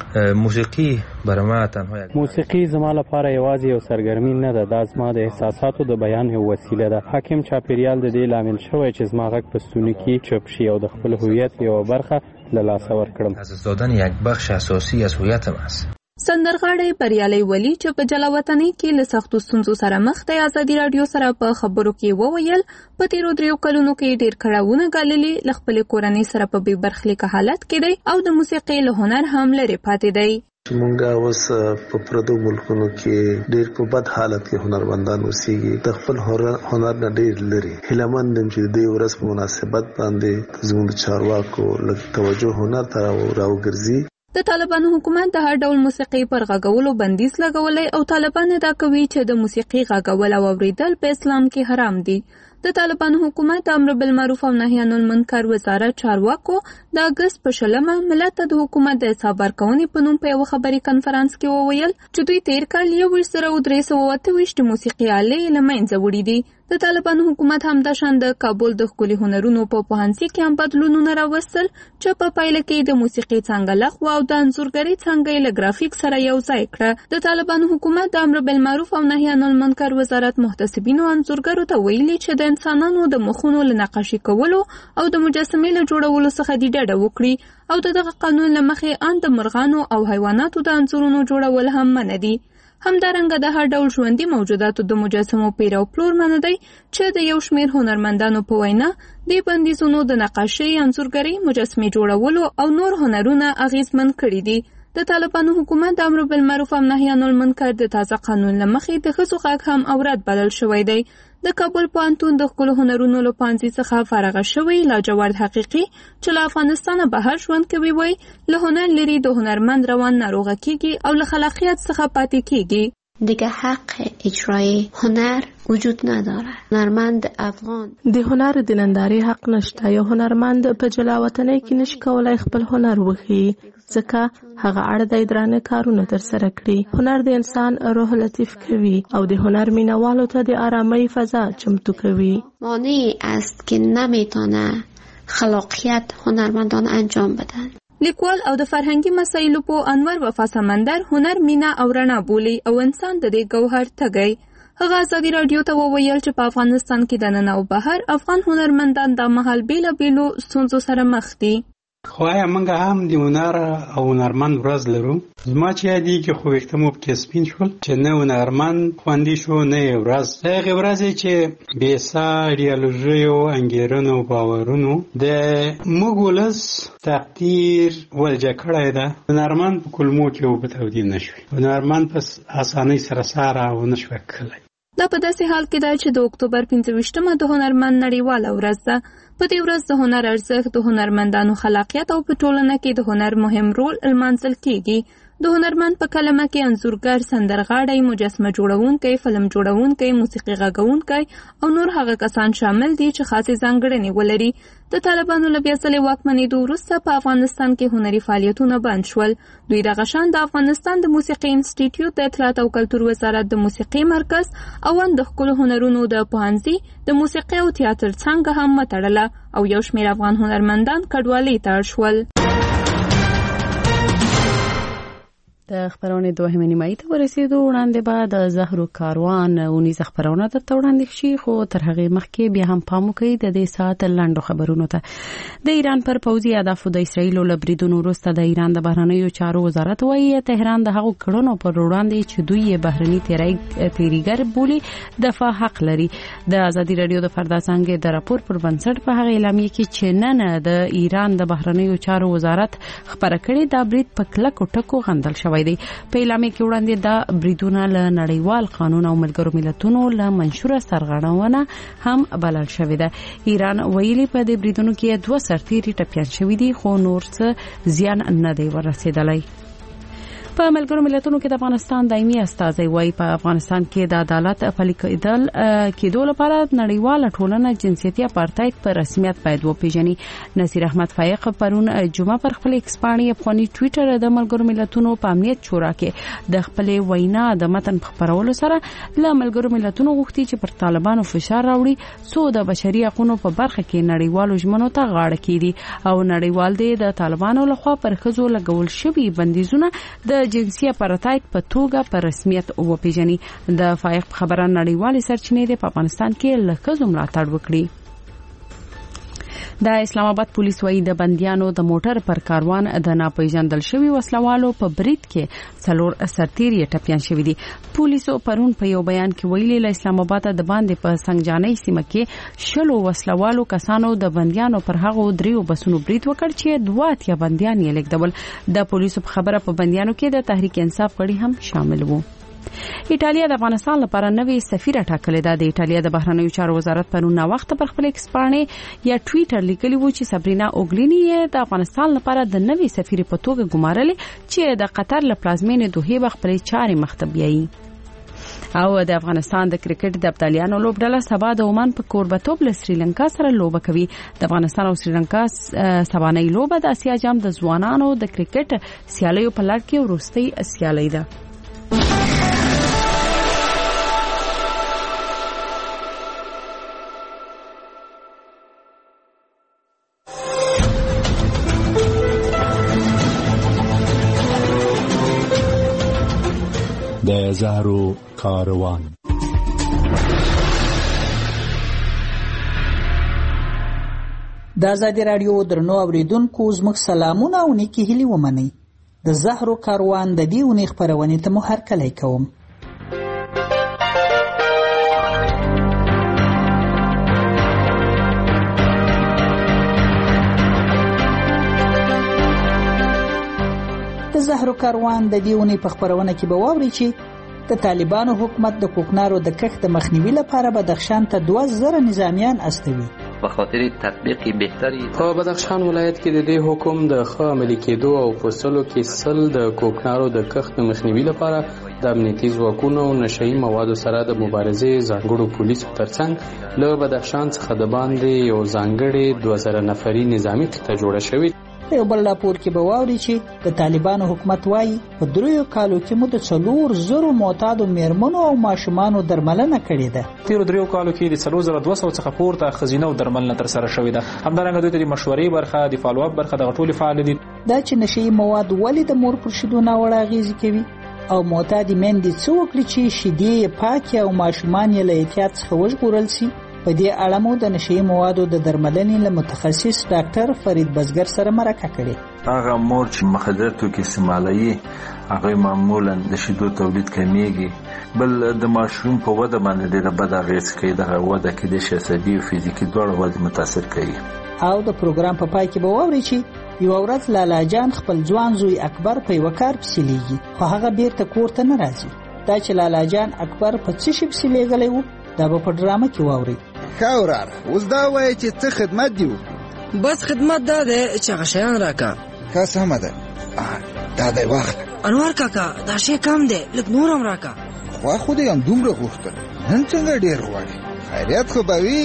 موسیقي برما تنها موسیقي زما لپاره یوازې یو سرګرمي نه ده، دا زما د احساساتو د بیان یو وسیله ده. حاکم چاپیریال د دې لامل شوی چې زما غږ په ستوني کې چپ شي او د خپل هویت یو برخه له لاسه ورکړم. از دادن یک بخش اساسی از هویتم است. سندرغاړی بریالي ولی چې په جلاوطنۍ کې له سختو ستونزو سره مخ دی ازادي راډیو سره په خبرو کې وویل په تیرو دریو کلونو کې ډېر کړاوونه ګاللي، له خپلې کورنۍ سره په بې برخلیکه حالت کې دی او د موسیقۍ له هنر هم لرې پاتې دی. مونږه اوس په پردو ملکونو کې ډېر په بد حالت کې هنرمندان اوسېږي، د خپل هنر نه ډېر لري. هیله مند یم چې د دې ورځ په مناسبت باندې زموږ د چارواکو لږ توجه هنر ته راوګرځي. د طالبانو حکومت د هر ډول موسیقي پر غږولو بندیز لګولی او طالبان ادعا کوي چې د موسیقي غږول او اوریدل په اسلام کې حرام دي. د طالبانو حکومت د امر بالمعروف او نهي عن المنکر وزارت چارواکو د اګست په شلمه ملت ته د حکومت د حساب ورکونې په نوم په یو خبري کانفرنس کې وویل چې دوی تیر کال یو ویشت زره درې سوه اته ویشت موسیقي آلې له منځه وړي دي. د طالبانو حکومت همداشان د کابل د ښکلي هنرونو په پوهنځي کې هم بدلونونه راوستل چې په پایله کې د موسیقي څانګه لغوه او د انځورګرۍ څانګه یې له ګرافیک سره یو ځای کړه. د طالبانو حکومت د امر بالمعروف او نهي عن المنکر وزارت محتسبینو انځورګرو ته ویلي چې د انسانانو د مخونو له نقاشي کولو او د مجسمې له جوړولو څخه دې ډډه وکړي او د دغه قانون له مخې ان د مرغانو او حیواناتو د انځورونو جوړول هم منع دي. همدارنګه د هر ډول ژوندي موجوداتو د مجسمو پیر او پلور منع دی چې د یو شمېر هنرمندانو په وینا دې بندیزونو د نقاشۍ، انځورګرۍ، مجسمې جوړولو او نور هنرونه اغیزمن کړي دي. د طالبانو حکومت د امر بالمعروف او نهي عن المنکر د تازه قانون له مخې د ښځو غږ هم اوراد بلل شوی دی. د کابل پوهنتون د ښکلو هنرونو له پوهنځي څخه فارغه شوی لاجورد حقیقي چې له افغانستانه بهر ژوند کوي وایي له هنر لري د هنرمند روان ناروغه کیږي او له خلاقیت څخه پاتې کیږي. دیگه حق اجرای هنر وجود نداره. هنرمند افغان د هنر د ننداري حق نشته. یو هنرمند په جلاوطنۍ کې نشي کولای خپل هنر وښيي ځکه هغه اړ دی درانه کارونه ترسره کړي. هنر د انسان روح لطیف کوي او د هنر مینوالو ته د آرامۍ فضا چمتو کوي. مانع است که نمیتونه خلاقیت هنرمندان انجام بدن. لیکوال او د فرهنګي مسایلو په انور وفا سمندر هنر مینا او رڼا بولي او انسان د دې ګوهر تګي. هغه ازادي راډیو ته وویل چې په افغانستان کې د نن او بهر افغان هنرمندان د مهال بیلابیلو ستونزو سره مخ دي. خو آیا موږ هم د هنر او هنرمند ورځ لرو؟ زما چې یادېږي خو ویښته مو پکې سپین شول چې نه هنرمند خوندي شو نه یې ورځ. هغې ورځې چې بې سا ایډیالوژیو انګېرنو باورونو د موږ ولس تقدیر ولجه کړی ده، هنرمند په کلمو کې اوبه تودې نه شوې، هنرمند په اسانۍ سره ساره ونه شوه کلی. دا په داسې حال کې ده چې د اکتوبر پنځه ویشتمه د هنرمند نړیواله ورځ ده. په دې ورځ د هنر ارزښت، د هنرمندانو خلاقیت او په ټولنه کې د هنر مهم رول لمانځل کیږي. د هنرمند په کلمه کې انځورګر، سندرغاړی، مجسمه جوړونکی، فلم جوړونکی، موسیقي غږونکی او نور هغه کسان شامل دي چې خاصې ځانګړنې ولري. د طالبانو له بیا ځلې واکمنېدو وروسته په افغانستان کې هنري فعالیتونه بند شول. دوی دغه شان د افغانستان د موسیقي انسټیټیوټ، د اطلاعات او کلتور وزارت د موسیقي مرکز او د ښکلو هنرونو د پوهنځي د موسیقي او تیاتر څانګه هم وتړله او یو شمېر افغان هنرمندان کډوالۍ ته اړ شول. د خبرونې دوهمې نیمایي ته ورسېدو. وړاندې به د زهرو کاروان اونیزه خبرونه درته وړاندې شي، خو تر هغې مخکې بیا هم پام وکړئ د دې ساعت لنډو خبرونو ته. د ایران پر پوځي اهدافو د اسرائیلو له بریدونو وروسته د ایران د بهرنیو چارو وزارت وایي تهران د هغو کړنو پر وړاندې چې دوی یې بهرني تیریګر بولي دفاع حق لري. د ازادي راډیو د فردا څانګې د راپور پر بنسټ په هغه اعلامیه کې چې نن د ایران د بهرنیو چارو وزارت خبره کړې دا برید په کلکو ټکو غندل شوی دی. په اعلامیه کې وړاندې دا بریدونه له نړیوال قانون او ملګرو ملتونو له منشوره سرغړونه هم بلل شوې ده. ایران ویلي په دې بریدونو کې دوه سرتیري ټپیان شوي دي خو نور څه زیان نه دی ورسېدلی. په ملګرو ملتونو کې د افغانستان دایمي استازی وایي په افغانستان کې د عدالت پلي کېدل کېدو لپاره نړیواله ټولنه جنسیتي اپارتاید په رسمیت باید وپیژني. نصیر احمد فایق پرون جمعه پر خپل ایکس باندې افغاني ټویټر د ملګرو ملتونو په امنیت شورا کې د خپل وینا د متن په خبرولو سره له ملګرو ملتونو غوښتي چې پر طالبانو فشار راوړي څو د بشري حقوقو په برخه کې نړیوالو ژمنو ته غاړه کیدي او نړیوال دې د طالبانو لخوا پر ښځو لګول شوي بندیزونه د جنسي اپارتاید په توګه په رسمیت وپیژني. د فایق خبره نړیوالې سرچینې د افغانستان کې له ښځو ملاتړ وکړي. د اسلام آباد پولیس وایي د بندیانو د موټر پر کاروان د ناپېژندل شوي وسلوالو په برید کې څلور سرتیري ټپیان شوي دي. پولیسو پرون په یو بیان کې ویلي له اسلام آباد د باندې په سنگجانۍ سیمه کې شلو وسلوالو کسانو د بندیانو پر هغو دریو بسونو برید وکړ چې دوه اتیا بندیان یې لیږدول. د پولیسو په خبره په بندیانو کې د تحریک انصاف غړي هم شامل وو. ایټالیا د افغانستان لپاره نوې سفیر ټاکلې ده. د ایټالیا د بهرنیو چارو وزارت پرون وخت پر خپل ایکس باندې یا ټویټر لیکلی و چې سابرینا اوګلینی د افغانستان لپاره د نوې سفیر په توګه ګمارلې چې د قطر له پلازمینې دوحې به خپل چارې مخته بیایي. او د افغانستان د کرکټ د ابطالیانو لوبډله سبا د عمان په کوربتوب له سریلانکا سره لوبه کوي. د افغانستان او سریلانکا سبانۍ لوبه د اسیا جام د ځوانانو د کرکټ سیالیو په لړ کې وروستۍ سیالي ده. د زهرو کاروان. د ازادي راډیو درنو اوریدونکو زموږ سلامونه او نیکی هیلې ومنئ. د زهرو کاروان د دې اونۍ خپرونې ته مو هرکلی کوم. د زهرو کاروان د دې اونۍ په خپرونه کې به واورئ چې د طالبانو حکومت د کوکنارو د کښت د مخنیوي لپاره بدخشان ته دوه زره نظامیان استوي. به خاطر تطبیق بهتري په بدخشان ولایت کې د دې حکم د ښه عملي کېدو او فصلو کې سل د کوکنارو د کښت مخنیوي لپاره د امنیتي ځواکونو او نشهیي موادو سره د مبارزې ځانګړو پولیسو ترڅنګ له بدخشان څخه د باندې یو ځانګړې دوه زره نفري نظامي قطعه جوړه شوې. په یو بل راپور کې به واورئ چې د طالبانو حکومت وایي په دریو کالو کې مو د څلور زرو معتادو میرمنو او ماشومانو درملنه کړې ده. تیرو دریو کالو کې د څلور زره دوه سوه څخه پورته ښځینه او درملنه ترسره شوې ده. همدارنګه دوی ته د مشورې برخه، د فالو اپ برخه دغه ټولې فعال دي. دا چې نشهیي مواد ولې د مور پر شیدو ناوړه اغېزې کوي او معتادې میندې څه وکړي چې شیدې یې پاکې او ماشومان یې له احتیاط څخه وژغورل سي. په دې اړه مو د نشي موادو د درملنې له متخصص ډاکټر فرید بزګر سره مرکه کړې. هغه مور چې مخدر توکي استعمالوي هغه معمولا د شیدو تولید کمیږي، بل د ماشوم په وده باندې ډېره بد اغېز کوي. دغه وده کې د عصبي او فزیکي دواړو وده متاثر کوي. او د پروګرام په پای کې به واورئ چې یو ورځ لالا جان خپل ځوان زوی اکبر په یو کار پسې لیږي، خو هغه بیرته کور ته نه راځي. دا چې لالا جان اکبر په څه شي پسې لیږلی و دا به په ډرامه کې واورئ. ښه وراره، اوس دا وایه چې څه خدمت دي وکړو؟ بس خدمت دا دی چې هغه شیان راکړه. ښه سمه ده، دا دی واخله. انوار کاکا دا شی کم دی، لږ نور هم راکړه. خوا خو دې هم دومره غوښتل، نن څنګه ډېر غواړې؟ خیریت خو به وي.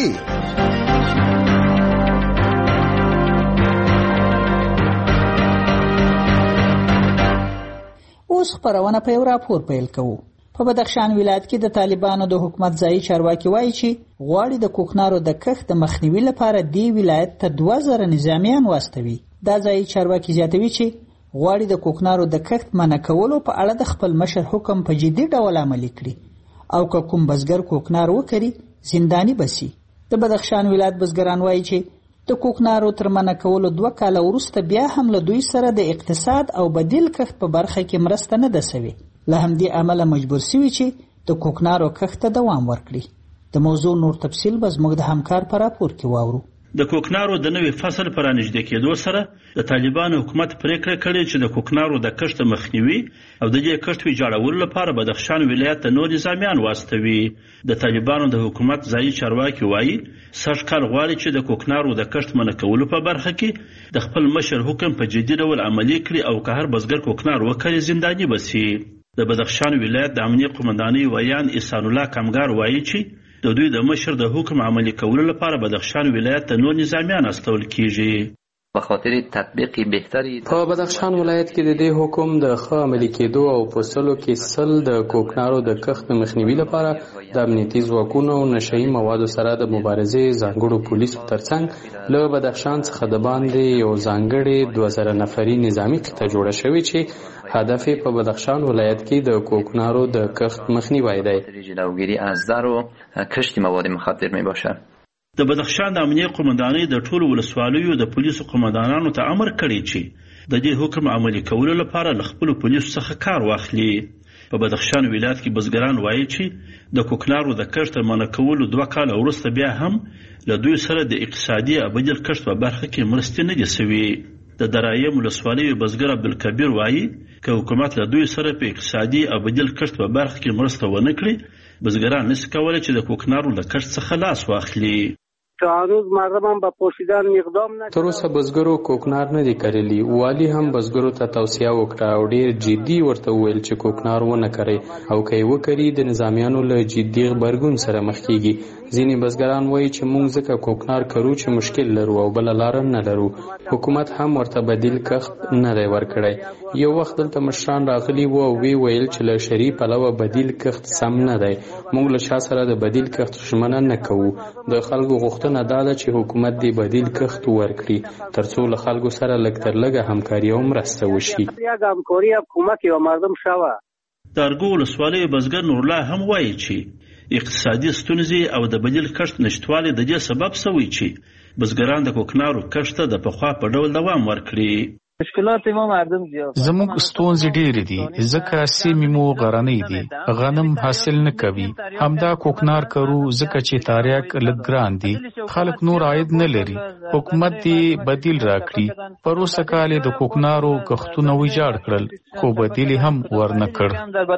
اوس خپرونه په یو راپور پیل کوو. په بدخشان ولایت کې د طالبانو د حکومت ځایي چارواکي وایي چې غواړي د کوکنارو د کښت د مخنیوي لپاره دې ولایت ته دوه زره نظامیان واستوي. دا ځایي چارواکي زیاتوي چې غواړي د کوکنارو د کښت منع کولو په اړه د خپل مشر حکم په جدي ډول عملي کړي او که کوم بزګر کوکنار وکړي زنداني بسي. د بدخشان ولایت بزګران وایي چې د کوکنارو تر منع کولو دوه کاله وروسته بیا هم له دوی سره د اقتصاد او بدیل کښت په برخه کې مرسته نه ده سوې. له همدې امله مجبور سوي چې د کوکنارو کښت ته دوام ورکړي. د موضوع نور تفصیل به زموږ د همکار په راپور کې واورو. د کوکنارو د نوې فصل پر رانږدې کېدو سره د طالبانو حکومت پریکړه کړې چې د کوکنارو د کښت مخنیوي او د دې کښت ویجاړولو لپاره بدخشان ولایت ته نور نظامیان واستوي. د طالبانو د حکومت ځایي چارواکي وایي سږ کال غواړي چې د کوکنارو د کښت منع کولو په برخه کې د خپل مشر حکم په جدي ډول عملي کړي او که هر بزګر کوکنار وکړي زنداني بسي. د بدخشان ولایت د امنیه قومندانۍ ویان احسان الله کمګار وایي چې د دوی د مشر د حکم عملي کولو لپاره بدخشان ولایت ته نور نظامیان استول کیږي. به خاطر تطبیق بهتری په بدخشان ولایت کې د دې حکم د ښه عملي کېدو او په سلو کې سل د کوکنارو د کښت مخنیوي لپاره د امنیتي ځواکونو او نشهیي موادو سره د مبارزې ځانګړو پولیسو ترڅنګ له بدخشان څخه د باندې یو ځانګړې دوه زره نفري نظامي قطعه جوړه شوې چې هدف په بدخشان ولایت کې د کوکنارو د کښت مخنیوی دی. جلوگیری از ضرر و کشت مواد مخدر می باشد. د بدخشان د امنیه قومندانۍ د ټولو ولسوالیو د پولیسو قومندانانو ته امر کړی چې د دې حکم عملي کولو لپاره له خپلو پولیسو څخه کار واخلي. په بدخشان ولایت کې بزګران وایي چې د کوکنارو د کښت منع کولو دوه کاله وروسته بیا هم له دوی سره د اقتصادي او بدیل کښت په برخه کې مرستې نه دي سوي. د درایم ولسوالۍ بزګر عبدالکبیر وایي که حکومت له دوی سره په اقتصادي او بدیل کښت په برخه کې مرسته ونه کړي بزګران نشي کولی چې د کوکنارو له کښت څخه لاس واخلي. هنوز مردم به پوشیدن اقدام نکردن. تر اوسه بزګرو کوکنار نه دي کرلی. والی هم بزګرو ته توصیه وکړه او ډیر جدي ورته وویل چې کوکنار ونه کړي او که یې وکړي د نظامیانو له جدي غبرګون سره مخ کیږي. ځینې بزګران وایي چې موږ ځکه کوکنار کرو چې مشکل لرو او بل لار نه لرو. حکومت هم ورته بدیل کښت نه دی ورکړی. یو وخت دلته مشران راغلي وو او وی ویل چې له شرعي پلوه بدیل کښت سم نه دی. موږ له شا سره د بدیل کښت ژمنه نه کوو. د خلکو غوښتنه دا ده چې حکومت دې بدیل کښت ورکړي ترڅو له خلکو سره لږ تر لږه همکاري او مرسته وشي. یک همکاری حکومت او مردم شوه. د ارګو ولسوالۍ بزګر نورالله هم وایي چې اقتصادي ستونزې او د بدیل کښت نشتوالی د دې سبب شوی چې بزګران د کوکنارو کښت ته د پخوا په ډول دوام ورکړي. مشکلات ما مردم زیات. زموږ ستونزې ډېرې دي ځکه سیمې مو غرنۍ دي، غنم حاصل نه کوي. همدا کوکنار کرو ځکه چې تاریاک لږ ګران دي، خلک نور عاید نه لري. حکومت دې بدیل راکړي. پروسه کال د کوکنارو کښتونه ویجاړ کړل خو بدیل هم ورنه کړ.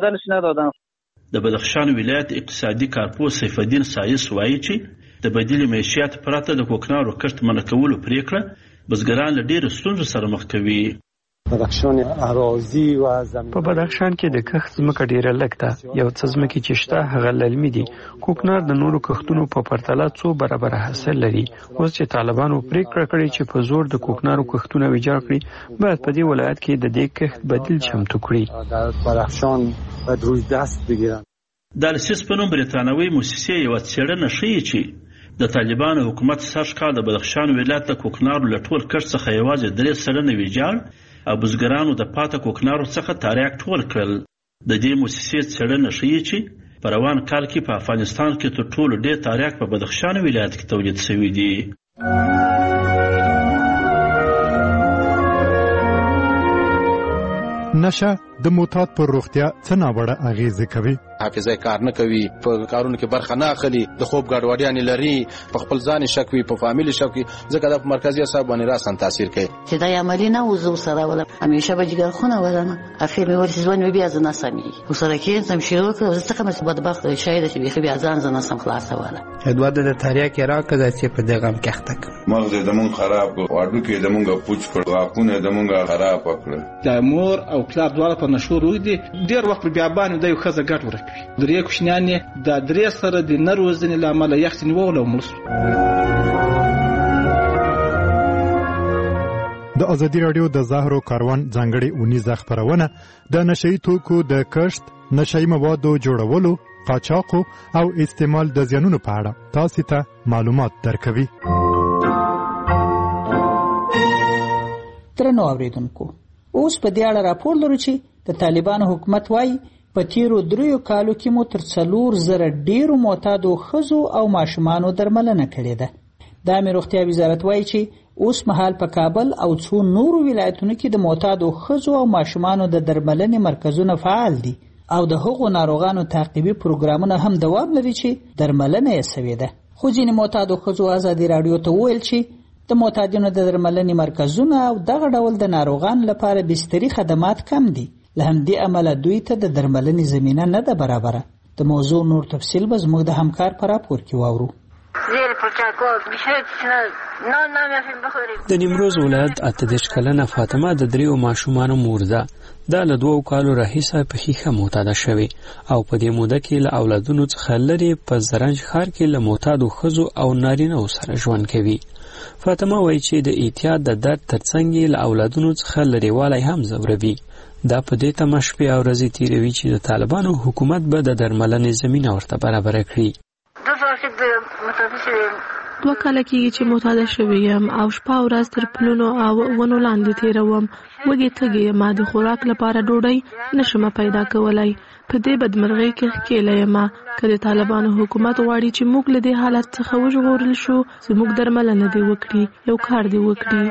د بدخشان ولایت اقتصادي کارپوه سیف الدین سایس وایي چې د بدیل معیشت پرته د کوکنارو کښت منع کولو پریکړه بزګران له ډېرو ستونزو سره مخ کوي. بدخشان اراضي و زمین په بدخشان کې د کښت ځمکه ډیره لږ ده. یو څه ځمکې چې شته هغه للمي دي. کوکنار د نورو کښتونو په پرتله څو برابر حاصل لري. اوس چې طالبانو پریکړه کړې چې په زور د کوکنارو کښتونه ویجاړ کړي باید په دې ولایت کې د دې کښت بدیل چمتو کړي. بدخشان باید روی دست بگیرن. د السیس په نوم بریتانوي موسسې یوه څېړنه ښیي چې د طالبانو حکومت سږ کال د بدخشان ولایت د کوکنارو له ټول کښت څخه یوازې درې سلنه ویجاړ او بزګرانو د پاته کوکنارو څخه تاریاک ټول کړل. د دې موسسې څېړنه ښیي چې په روان کال کې په افغانستان کې تر ټولو ډېر تریاک په بدخشان ولایت کې تولید شوی دی. نشه د معتاد پر روغتیا څه ناوړه اغیزه کوي؟ حافظه کار نه کوي، په کارونو کې برخه نه اخلي، د خوب ګډوډیانې لري، په خپل ځان شک وي، په فامیل شک وي، ځکه د مرکزي اعصاب باندې راسن تاثیر کوي. چې دا عملی نه وزو سره ولا همیشه به جګر خونه ولنه اخر مې ورته ځوان مې بیا ځنه سمي وسره کې سم شروع کړ زه څنګه مې بدبخت شاید چې بیا بیا ځان ځنه سم خلاص ولا ادوار د تاریخ راکړه چې په دغه کښتک مغز دمون خراب کو واډو کې دمونګه پوچ کړ واکونه دمونګه خراب کړ. د مور او پلار دواړه په نشو روي دي ډیر وخت بیا باندې د یو خزه ګټ ورکوي. درې کوشنیانې د درې سره د نروزنې لامل یخت نیول او ملس. د ازادي رادیو د زهرو کاروان ځانګړي اونیزه خبرونه د نشئی توکو د کښت، نشئی موادو جوړولو، قاچاقو او استعمال د زیانونو په اړه تاسو ته معلومات درکوي. درنو اوریدونکو، اوس په دې اړه راپور لرو چې د طالبانو حکومت وايي په تیرو دریو کالو کې مو تر څلور زره ډیرو معتادو ښځو او ماشومانو درملنه کړې ده. د امیر روغتیا وزارت وايي چې اوس مهال په کابل او څو نورو ولایتونو کې د معتادو ښځو او ماشومانو د درملنې مرکزونه فعال دي او د هغو ناروغانو تعقیبي پروګرامونه هم دوام لري چې درملنه یې سوې ده. خو ځینې معتادو ښځو ازادي راډیو ته وویل چې د معتادینو د درملنې مرکزونه او دغه ډول د ناروغانو لپاره بستري خدمات کم دي. له همدې امله دوی ته د درملنې زمینه نه ده برابره. د موضوع نور تفصیل به زموږ د همکار په راپور کې واورو. د نیمروز ولایت اته دېرش کلنه فاطمه د دریو ماشومانو مور ده. دا له دوو کالو راهیسه په ښیښه معتاده شوې او په دې موده کې له اولادونو څخه لرې په زرنج ښار کې له معتادو ښځو او نارینه‌و سره ژوند کوي. فاطمه وایي چې د اعتیاد د درد ترڅنګ یې له اولادونو څخه لرېوالی هم ځوروي. دا په دې تمه شپې او ورځې تېروي چې د طالبانو حکومت به د درملنې زمینه ورته برابره کړي. دوه کاله کېږي چې معتاده شوې یم او شپه او ورځ تر پلونو او ونو لاندې تېروم. وږې تږې یم، د خوراک لپاره ډوډۍ نشم پیدا کولی. په دې بدمرغۍ کې ښکېله یم. که د طالبانو حکومت غواړي چې موږ له دې حالت څخه وژغورل شو، زموږ درملنه دې وکړي، یو کار دې وکړي.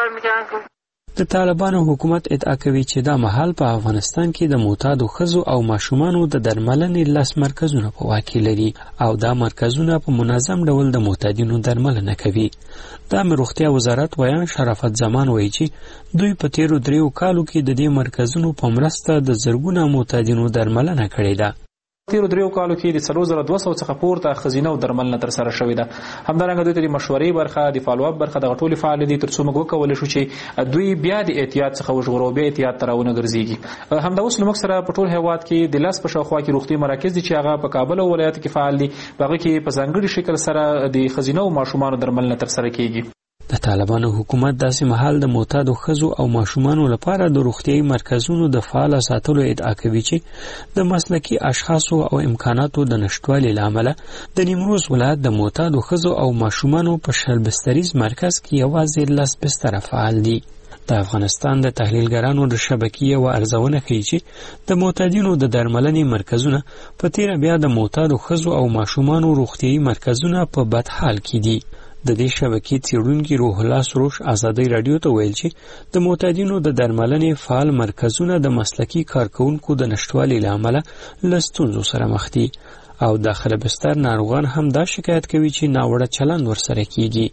د طالبانو حکومت ادعا کوي چې دا مهال په افغانستان کې د معتادو ښځو او ماشومانو د درملنې لس مرکزونه په واک کې لري او دا مرکزونه په منظم ډول د معتادینو درملنه کوي. د امیر روغتیا وزارت ویان شرافت زمان وایي چې دوی په تیرو دریو کالو کې د دې مرکزونو په مرسته د زرګونه معتادینو درملنه کړې ده. تیرو دریو کالو کې د څلور زره دوه سوه څخه پورته ښځینه او درملنه ترسره شوې ده. همدارنګه دوی ته د مشورې برخه، د فالو اپ برخه دغه ټولې فعال دي تر څو موږ وکولی شو چې دوی بیا د احتیاط څخه وژغورو، بیا احتیاط ته راونه ګرځېږي. همدا اوس موږ سره په ټول هېواد کې د لاس په شاوخوا کې روغتي مراکز دي چې هغه په کابل او ولایت کې فعال دي. په هغه کې په ځانګړي شکل سره د ښځینه او ماشومانو درملنه ترسره کېږي. د طالبانو حکومت داسې مهال د معتادو ښځو او ماشومانو لپاره د روغتیايي مرکزونو د فعال ساتلو ادعا کوي چې د مسلکي اشخاصو او امکاناتو د نشټوالي له امله د نیمروز ولایت د معتادو ښځو او ماشومانو په شل بستریز مرکز کې یوازې لس بستره فعال دي. د افغانستان د تحلیلګرانو د شبکې یوه ارزونه ښیي چې د معتادینو د درملنې مرکزونه په تیره بیا د معتادو ښځو او ماشومانو روغتیايي مرکزونه په بد حال کې دي. د دې شبکې څېړونکي روح الله سروش ازادي راډیو ته ویل چې د معتادینو د درملنې فعال مرکزونه د مسلکي کارکونکو د نشټوالي له امله له ستونزو سره مخ دي او داخله بستر ناروغان هم دا شکایت کوي چې ناوړه چلند ورسره کیږي.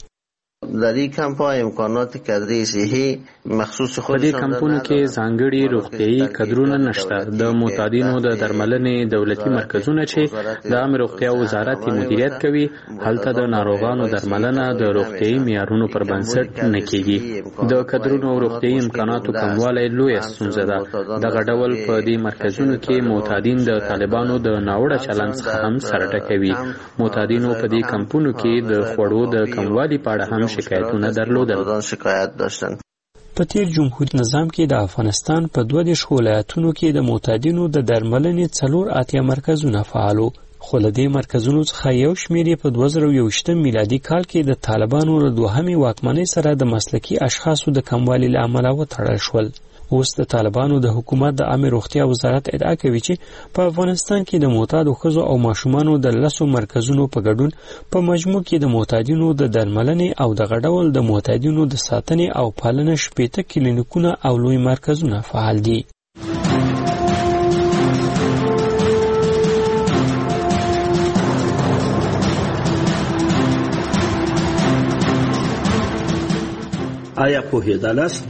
در این کمپ ها امکانات کادری صحی مخصوص خودشان په دې کمپونو کې ځانګړي روغتیايي کادرونه نشته. د معتادینو د درملنې دولتي مرکزونه چې د عامه روغتیا وزارت مدیریت کوي، هلته د ناروغانو درملنه د روغتیايي معیارونو پر بنسټ نه کیږي. د کادرونو او روغتیايي امکاناتو کموالی لویه ستونزه ده. دغه ډول په دې مرکزونو کې معتادین د طالبانو د ناوړه چلند څخه هم سر ټکوي. معتادینو په دې کمپونو کې د خوړو د کموالي په اړه هم شکایتونه درلودل. شکایت داشتن. په تیر جمهوریت نظام کې د افغانستان په دوه دېرش ولایتونو کې د معتادینو د درملنې څلور اتیا مرکزونه فعالو، خو له دې مرکزونو څخه یو شمېر یې په دوه زره یوویشتم میلادي کال کې د طالبانو له دوهمې واکمنۍ سره د مسلکي اشخاصو د کموالي له امله وتړل شول. اوس د طالبانو د حکومت د عامه روغتیا وزارت ادعا کوي چې په افغانستان کې د معتادو ښځو او ماشومانو د لسو مرکزونو په ګډون په مجموع کې د معتادینو د درملنې او دغه ډول د معتادینو د ساتنې او پالنې شپېته کلینیکونه او لوی مرکزونه فعال دي. آیا پوهېدلاست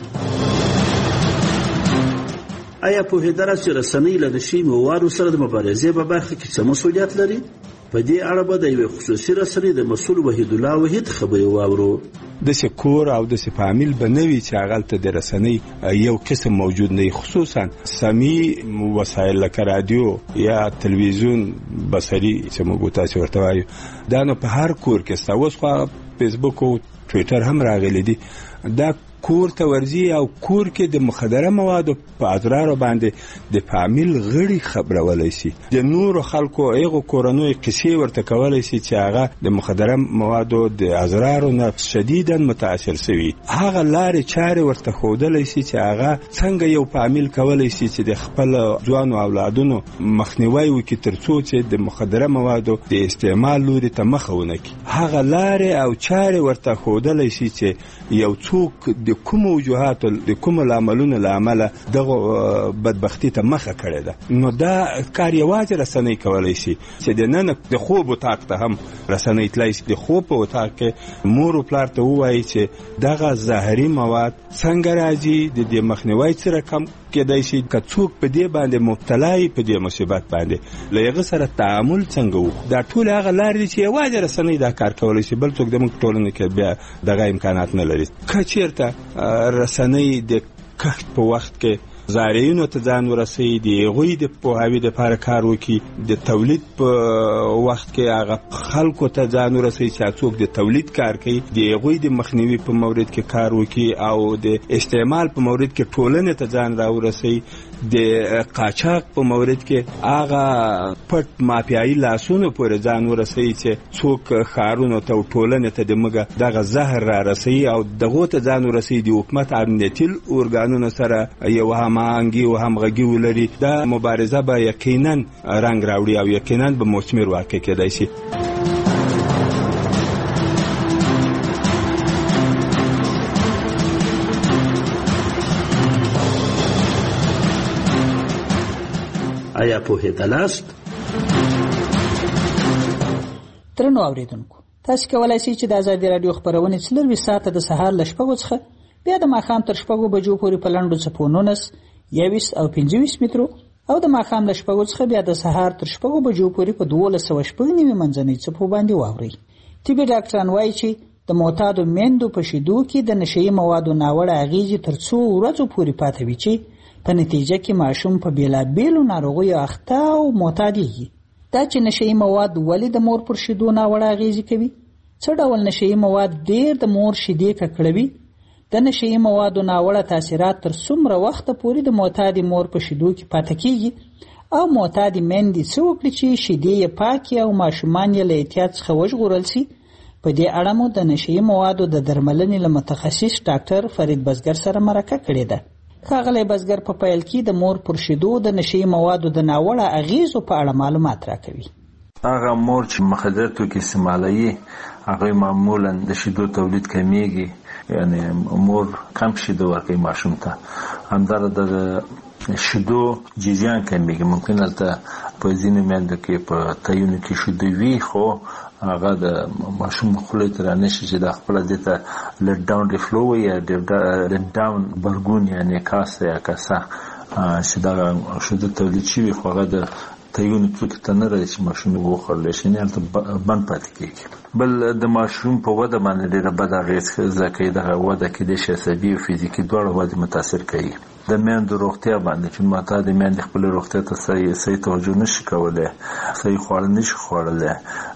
آیا پوهېدلاست چې رسنۍ له نشي موادو سره د مبارزې په برخه کې څه مسؤلیت لري؟ په دې اړه به د یوې خصوصي رسنۍ د مسؤل وحید الله وحید خبرې واورو. داسې کور او داسې فامیل به نه وي چې هغلته د رسنۍ یو قسم موجود نه وي، خصوصا سمی وسایل لکه رادیو یا تلویزیون بصري چې موږ تاسې ورته وایو، دا نو په هر کور کې شته. اوس خو فیسبوک او ټویټر هم راغلی دي، دا کور ته ورځي او کور کې د مخدره موادو په اضرارو باندې د فامیل غړي خبرولای شي، د نورو خلکو هغه کورنوي قصې ورته کولای شي چې هغه د مخدره موادو د اضرارو نه شدیداً متاثر شوي. هغه لارې چارې ورته ښودلی شي چې هغه څنګه یو فامیل کولی شي چې د خپل ځوانو اولادونو مخنیوی وکړي تر څو چې د مخدره موادو د استعمال لوري ته مخه ونه کړي. هغه لارې او چارې ورته ښودلی شي چې یو څوک د کوم وجوهاتو د کوم لاملونو له امله دغه بدبختی ته مخه کړې ده، نو دا کار یوازې رسنۍ کولی شي چې د نن د خوب اتاق ته هم رسنۍ تللی شي، د خوب په اتاق کې مور و پلار ته ووایي چې دغه زهري مواد څنګه راځي، د دې مخنیوی سره کم کېدای شي، که څوک په دې باندې مبتلا وي په دې مصیبت باندې له هغه سره تعامل څنګه وکړو. دا ټول هغه لارې دي چې یوازې رسنۍ دا کار کولی شي، بل څوک زموږ ټولنه کې بیا دغه امکانات نه لري. که چېرته رسنۍ د کښت په وخت کې زارعینو ته ځان ورسوي، د هغوی د پوهاوي دپاره کار وکړي، د تولید په وخت کې هغه خلکو ته ځان ورسوي چې څوک د تولید کار کوي، د هغوی د مخنیوي په مورد کې کار وکړي او د استعمال په مورد کې ټولنې ته ځان راورسوي، د قاچاق په مورد کې هغه پټ مافیایي لاسونو پورې ځان ورسوي چې څوک ښارونو ته او ټولنې ته د مګه دغه زهر را رسوي او دغو ته ځان ورسوي. د حکومت امنیتي ارګانونو سره یو هماهنګي او همغږي ولري، دا مبارزه به یقینا رنګ راوړي او یقینا به مثمر واقع کېدای شي. آیا پوهېدلاست؟ درنو اوریدونکو، تاسو کولای شئ چې د ازادي راډیو خبرونه څلرویشت ساعته د سهار له شپږو څخه بیا د ماښام تر شپږو بجو پورې په لنډو څپو نولس، یویشت او پنځه ویشت مترو او د ماښام له شپږو څخه بیا د سهار تر شپږو بجو پورې په دولس سوه شپږ نوي منځنۍ څپو باندې واورئ. طبي ډاکټران وایي چې د معتادو میندو په شیدو کې د نشهیي موادو ناوړه اغېزې تر څو ورځو پورې پاتې وي چې په نتیجه کې ماشوم په بېلابېلو ناروغیو اخته او معتادېږي. دا چې نشهیي مواد ولې د مور پر شیدو ناوړه اغېزې کوي، څه ډول نشهیي مواد ډېر د مور شیدې ککړوي، د نشهیي موادو ناوړه تاثیرات تر څومره وخته پورې د معتادې مور په شیدو کې پاتې کېږي او معتادې میندې څه وکړي چې شیدې یې پاکې او ماشومان یې له احتیاط څخه وژغورل شي. په دې اړه مو د نشهیي موادو د درملنې له متخصص ډاکټر فرید بزګر سره مرکه کړې ده. ښاغلی بزګر په پیل کې د مور پر شیدو د نشهیي موادو د ناوړه اغېزو په اړه معلومات راکوي. هغه مور چې مخدر توکي استعمالوي هغوی معمولا د شیدو تولید کمیږي، یعنی مور کم شیدو ورکوي ماشوم ته، همدارنګه د شیدو جریان کمیږي. ممکن هلته په ځینو میندو کې په تیونو کې شیدې وي خو هغه د ماشوم خولې ته رانشي چې د خپله دې ته لټ ډاون ریفلو وي یا لټ ډاون برګون یعنې کاسه یا کاسه چې دغه شیدو تولید شوي خو هغه د تیونو توکي ته نه راځي چې ماشوم یې وخوړلی شي، نه هلته بند پاتې کېږي. بل د ماشوم په وده باندې ډېره بده اغېزه کوي. دغه وده کېدای شي عصبي او فزیکي دواړه ودې متاثر کوي. د میندو روغتیا باندې چې معتادې میندې خپلې روغتیا ته صحیح صحیح توجه نشي کولی، صحیح خواړه نشي خوړلی،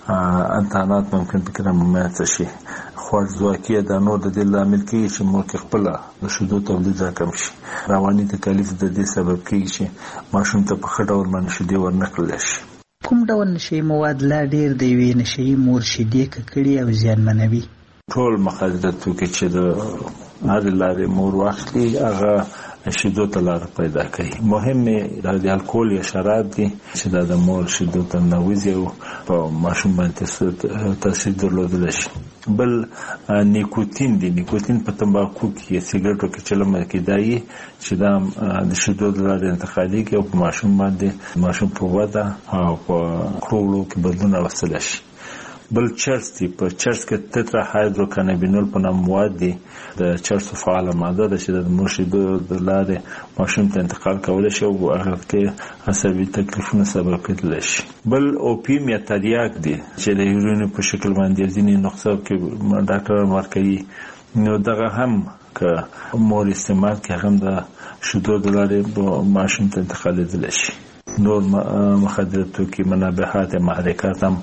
امتحانات ممکن پکې رامنځته شي، خوارځواکي دا نور د دې لامل کېږي چې مور کې خپله د شیدو تولید راکم شي. رواني تکالیف د دې سبب کېږي چې ماشوم ته په ښه ډول باندې شیدې ورنه کړلی شي. کوم ډول نشهیي مواد لا ډېر د یوې نشهیي مور شیدې ککړې او زیانمنوي؟ ټول مخدر توکي چې د هرې لارې مور واخلي هغه شیدو ته لار پیدا کوي. مهم د الکول یا شراب دي چې د مور شیدو ته نوځي او په ماشوم باندې تاثیر درلودلی شي. بل نیکوتین دی. نیکوتین په تمباکو کې سیګریټو کې چلم کې دایي چې دا د شیدو د لارې انتقالېږي او په ماشوم باندې ماشوم په وده او په کړولو کې بدلون راوستلی شي. بل چرس دی. په چرس کې تترا هایدروکانابینول په نام مواد دي. د چرسو فعاله ماده ده چې د مور شیدو د لارې ماشوم ته انتقال کولی شي او هغه کې عصبي تکلیفونه سبب کېدلی شي. بل اوپیم یا تریاک دی چې د یورین په شکل باندې ځینې نسخو کې ډاکټران ورکوي. نو دغه هم که مور استعمال کې هم د شیدو د لارې ماشوم ته انتقالېدلی شي. نور مخدر توکي منابعات محرکات هم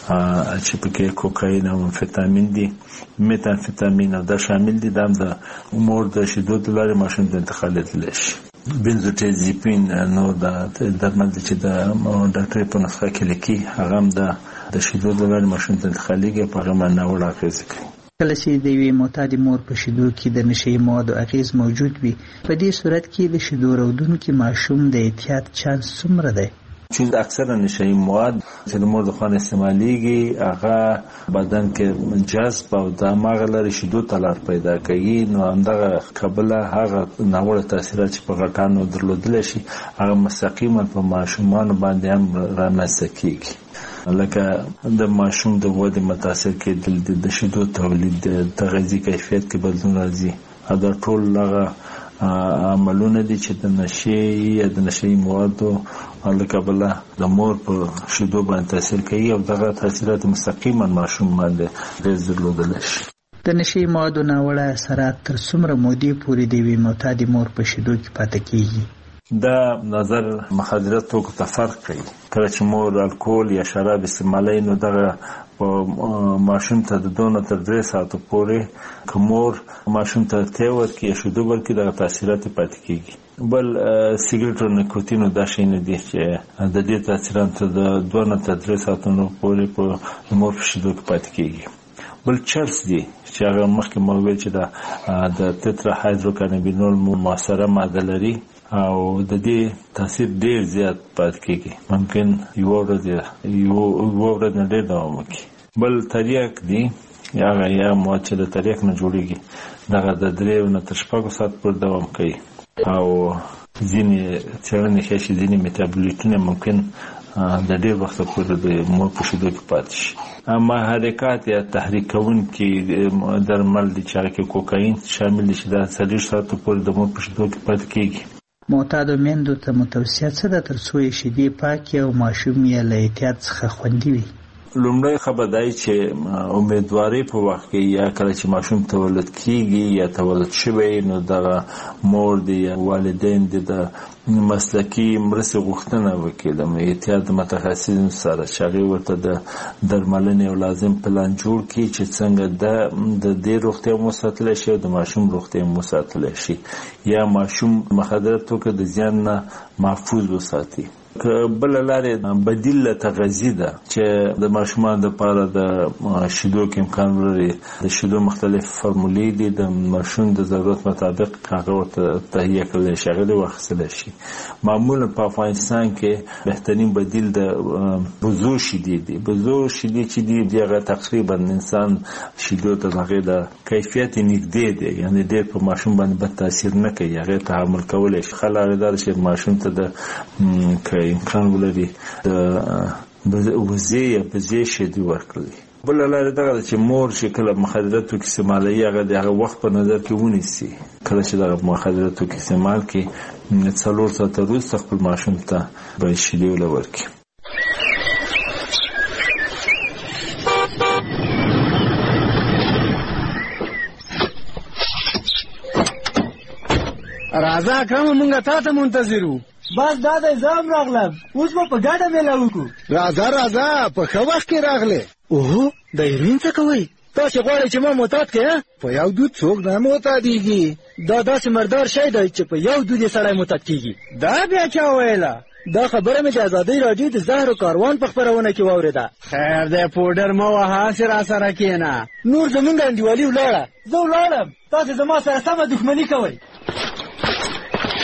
چې پکې کوکاین او امفیتامین دي، میتامفیتامین او دا شامل دي. دا هم د مور د شیدو د لارې ماشوم ته انتقالېدلی شي. بنزوډیازپین نو دا درمل دي چې د ډاکټر په نسخه کې لیکي، هغه هم د شیدو د لارې ماشوم ته انتقالېږي، په هغه باندې ناوړه اغېزې کوي. کله چې د یوې معتادې مور په شیدو کې د نشهیي موادو اغېز موجود وي، په دې صورت کې د شیدو راوړونکي ماشوم د اعتیاد چانس څومره دی؟ چې اکثره نشهیي مواد چې د مور د خوا استعمالیږي هغه بدن کې جذب او د هماغه لارې شیدو ته لار پیدا کوي. نو همدغه کبله هغه ناوړه تاثیرات چې په غټانو درلودلی شي هغه مستقیما په ماشومانو باندې هم رامنځته کېږي. لکه د ماشوم د ودې متاثر کېدل، د شیدو تولید، د تغذیې کیفیت کې بدلون راځي. دا ټول هغه عملونه دي چې د نشې یا د نشهیي موادو له کبله د مور په شیدو باندې تاثیر کوي او دغه تاثیرات مستقیما ماشوم باندې اغېز درلودلی شي. د نشهیي موادو ناوړه اثرات تر څومره مودې پورې د یوې معتادې مور په شیدو کې پاتې کېږي؟ دا نظر مخدرات توکو ته فرق کوي. کله چې مور الکول یا شراب استعمالوي نو دغه په ماشوم ته د دوه تر درې ساعتو پورې که مور ماشوم ته تی ورکړي یا شیدو ورکړي دغه تاثیرات پاتې کېږي. بل سیګریټ او نیکوتین دا شیونه دي چې د دې تاثیرات د دوه تر درې ساعتونو پورې په مور په شیدو کې پاتې کېږي. بل چرس دی چې هغه مخکې ما ویل چې د تترا هایدروکانابینول مؤثره ماده لري او د دې تاثیر ډیر زیات پاتې کېږي، ممکن یو ورځ یو ورځ نه ډیر دوام وکړي. بل تریاک دی، هغه یا مواد چې د تریاک نه جوړېږي دغه د درې نه تر شپږو ساعت پورې دوام کوي او ځینې څېړنې ښیي چې ځینې میټابولیټونه ممکن د ډیر وخت پورې د مور په شیدو کې پاتې شي. محرکات یا تحریک کوونکي درمل دي چې هغه کې کوکاین شامل دي چې دا څلوېښت ساعتو پورې د مور په شیدو کې پاتې کېږي. معتادو میندو ته متوصیه څه ده تر څو یې شیدې پاکې او ماشوم یې له اعتیاد څخه خوندي وي؟ لومړی خبر دی چې امیدواري په وخت کې یا کله چې ماشوم تولد کیږي یا تولد شوی نو دغه مور دی یا والدین دی د مسلکي مرستې غوښتنه وکړي د اعتیاد متخصصینو سره چې هغوی ورته د درملنې او لازم پلان جوړ کړي چې څنګه د دې روغتیا مو ساتلی شي او د ماشوم روغتیا مو ساتلی شي یا ماشوم مخدره توکو د زیان نه محفوظ وساتي. بل لارې بدیل تغذیه ده چې د ماشومان لپاره د شیدو کې امکان لري. د شیدو مختلف فرمولې دي، د ماشوم د ضرورت مطابق هغه ورته تهیه کړل شي، هغه واخیستل شي. معمولا په افغانستان کې بهترین بدیل د بزو شیدې دي. بزو شیدې چې دي هغه تقریبا انسان شیدو ته هغه د کیفیت نږدې دي، یعنی ډېر په ماشوم باندې بد تاثیر نه کوي، هغه تحمل کولی شي. خلک دا چې ماشوم ته د امکان ولري د وزې یا بزې شیدې ورکړي. بله لاره دغه ده چې مور چې کله مخدره توکي استعمالوي هغه د هغه وخت په نظر کې ونیسي. کله چې دغه مخدره توکي استعمال کړي څلور ساعته وروسته خپل ماشوم ته باید شیدې وله ورکړي. راځه اکرم مونږ تا ته منتظر وو. بس دا د زام راغلم، اوس به په ګډه میله وکړو. راځه راځه په ښه وخت کې راغلې. اوهو د هیروین څه کوئ؟ تاسې غواړئ چې ما معتاد کړې؟ په یو دود څوک نه معتادېږي. دا داسې مردار شی دی چې په یو دود یې سړی معتاد کېږي. دا بیا چا ویله؟ دا خبره مې د ازادۍ راډیو د زهرو کاروان په خپرونه کې واورېده. خیر دی پوډر مه وهه، هسې راسره کښېنه. نور زمونږ انډیوالي ولاړه، زه ولاړم، تاسې زما سره سمه دښمني کوئ.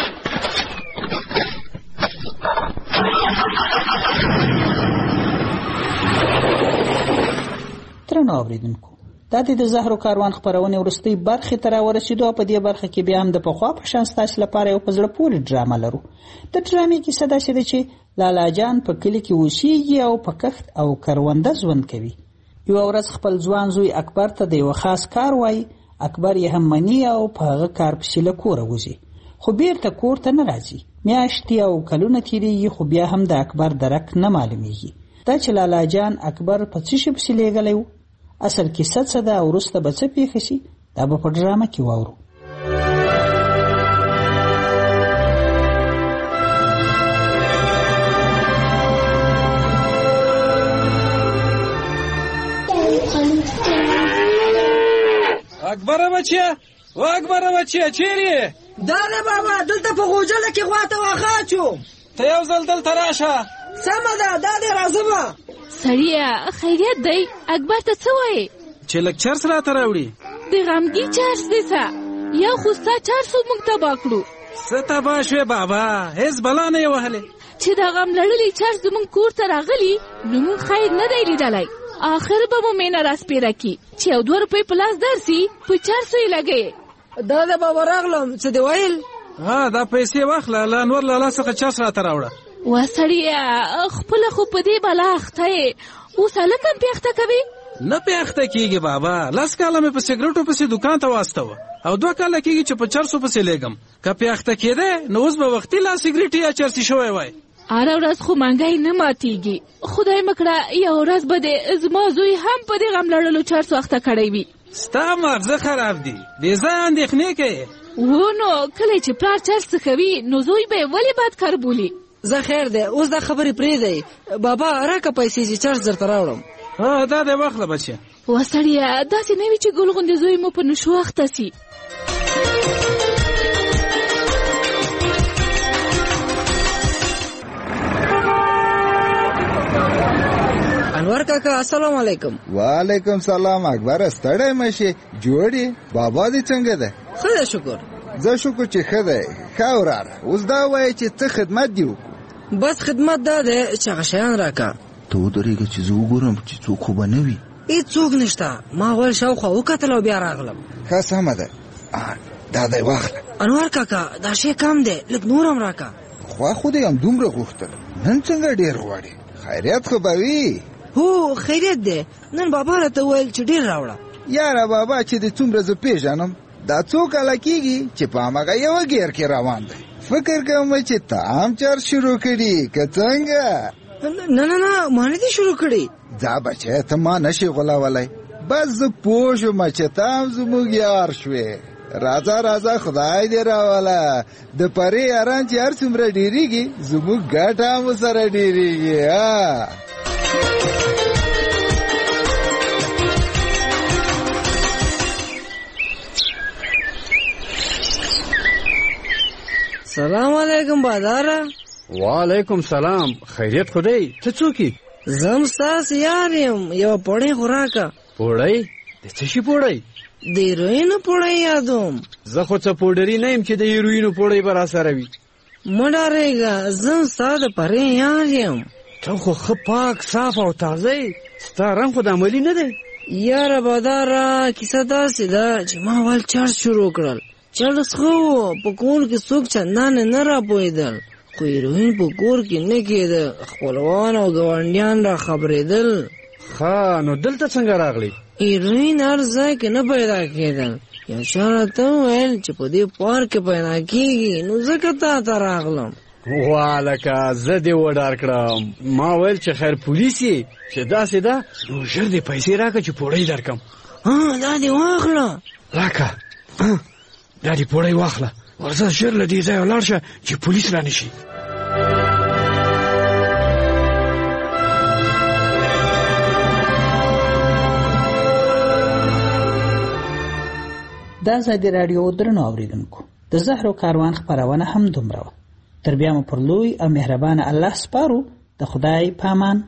درنو اوریدونکو دا د زهرو کاروان خپرونې وروستۍ برخې ته راورسېدو او په دې برخه کې بیا هم د پخوا په شان ستاسو لپاره یو په زړه پورې ډرامه لرو. د ډرامې کیسه داسې ده چې لالا جان په کلي کې اوسېږي او په کښت او کرونده ژوند کوي. یوه ورځ خپل ځوان زوی اکبر ته د یوه خاص کار وایي. اکبر یې هم مني او په هغه کار پسې له کوره وځي، خو بیرته کور ته نه راځي. میاشتې او کلونه تېرېږي خو بیا هم د اکبر درک نه معلومیږي. دا چې لالا جان اکبر په څه شي پسې لیږلی و، اصل کیسه څه ده او وروسته به څه پېښه شي، دا به په ډرامه کې واورو. اکبره بچیا و اکبره بچیا چیرې دا نه بابا دلته په غوجله کې غواته واخا چو ته یو ځل دلته راشه. سمه ده دا دې راځمه. سړیه خیریت دی؟ اکبر ته څه وایې چې لږ چرس راته راوړي؟ د غمګي چرس دی څه یو خو ستا چرسو موږ تباه کړو. څه تباه شوې بابا؟ هېڅ بلا نه یې وهلې. چې د غم لړلي چرس زموږ کور ته راغلي نو موږ خیر نه دی لیدلی. آخر به مو مینه راسپیره کی چې یو دوه روپۍ په لاس درسي په چرسو یې لګوې. دا د بابا راغلم څه دې ویل؟ ها دا پیسې واخله لا نور لالا څخه چرس راته راوړه. وا سړیه خپله خو په دې بلا اخته یې، اوس هلک هم پیښته کوي؟ نه پیښته کېږي بابا. لس کاله مې په سګرټو پسې دوکان ته واستوه او دوه کاله کېږي چې په چرسو پسې لیږم. که پیښته کېده نو اوس به وختي لا سګرټ یا چرسي شوی وای. هره ورځ خو منګی نه ماتېږي. خدای مکړه یو ورځ به دې زما زوی هم په دې غم لړلو چرسو اخته کړی وي. ستا مغزه خراب دي، بې ځایه اندېښنې کوې. و نو کله چې پلار چرس څښوي نو زوی به یې ولې بد کار بولي؟ زه خیر دی اوس دا خبرې پرېږدئ. بابا راکه پیسې چې چرس درته راوړم. ها دا دی واخله بچیه. وا سړیه داسې نه وي چې ګل غوندې زوی مو په نشو اخته سي. انور کاکا السلام علیکم. وعلیکم سلام. اکبر ستړی مشي جوړی بابا دې څنګه ده؟ ښه ده شکر. زه شکر چې ښه دی. ښه وراره اوس دا وایي چې څه خدمت دې وکړو؟ بس خدمت دا دی چې هغه شیان راکه. ته ودرېږه چې زه وګورم چې څوک خو به نه وي. هېڅوک نشته. ما ویل شاوخوا وکتل او بیا راغلم. ښه سمه ده. دا دی واخله. انور کاکا دا شی کم دی لږ نور هم راکه. خوا خو دې هم دومره غوښتل نن څنګه ډېر غواړې؟ خیریت خو به وي؟ هو خیریت دی. نن بابا راته ویل چې ډېر راوړه. یاره بابا چې دې څومره زه پیژنم دا څو کاله کېږي چې په هماغه یوه ګیر کې روان دی. فکر کوم چې ته هم چرس شروع کړي که څنګه؟ نه نه نه ما نه دي شروع کړي. ځه بچی ته ما نشي غولولی. بس زه پوه شوم چې ته هم زموږ یار شوې. راځه راځه خدای دې راوله. د پرې یاران چې هر څومره ډېرېږي زموږ ګټه هم ورسره ډېرېږي. ها سلام علیکم باداره. وعلیکم سلام. خیریت خو دی؟ ته څوک یې؟ زه هم ستاسو یار یم. یوه پوړۍ خو راکه. پوړۍ؟ د څه شي پوړۍ؟ د هیروینو پوړۍ یادوم. زه خو څه پوډري نه یم چې د هیروینو پوړۍ به راسره وي. مه ډارېږه زه هم ستا د پرې یار یم. ته خو ښه پاک صاف او تازه یې. ستا رنګ خو د عملي نه دی. یاره باداره کیسه داسې ده چې ما ول چرس شروع کړل. چرس خو په کور کې څوک چندانې نه راپوهېدل خو هیروین په کور کې نه کېده. خپلوان او ګاونډیان را خبرېدل. ښه نو دلته څنګه راغلی؟ هیروین هر ځای کې نه پیدا کېدل. یو چا راته وویل چې په دې پارک کې پیدا کېږي نو ځکه تا ته راغلم. والکه زه دې وډار کړم. ما ویل چې خیر پولیس یې چې داسې ده نو ژر دې پیسې راکړه چې پوړۍ درکړم. ها دا دې واخله. راکړه دا دې پوړۍ واخله. ورځه ژر له دې ځایه ولاړ شه چې پولیس را نه شي. دا ازادي راډیو درنو اوریدونکو د زهرو کاروان خپرونه هم دومره وه. تر بیا مو پر لوی او مهربانه الله سپارو. د خدای په امان.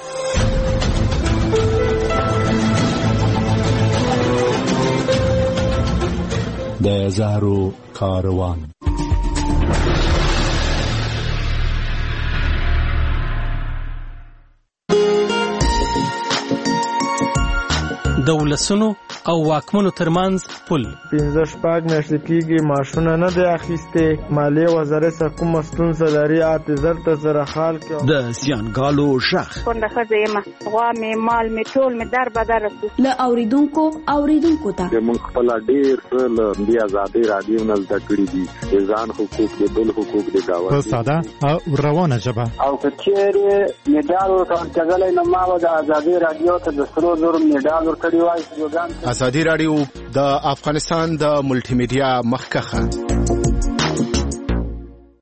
د زهرو کاروان. د ولسونو او واکمنو ترمنځ پل. پنځه شپږ میاشتې کېږي معاشونه نه دی اخیستې. مالیې وزارت څخه کومه ستونزه لري اته زر ته سره حال کړو. د زیانګالو غږ کونډه ښځه یم، غوا مې مال مې ټول مې در بدر رسو. له اوریدونکو اوریدونکو ته موږ خپل ډېر څه له دې ازادۍ راډیو نه زده کړي دي، د ځان حقوق د بل حقوق د دعوت په ساده او روانه ژبه. او که چیرې میډال ورکول کېدلی نو ما به د ازادۍ راډیو ته د سرو زرو میډال ورکړی وای. ازادي راډیو د افغانستان د ملټي میډیا مخکښه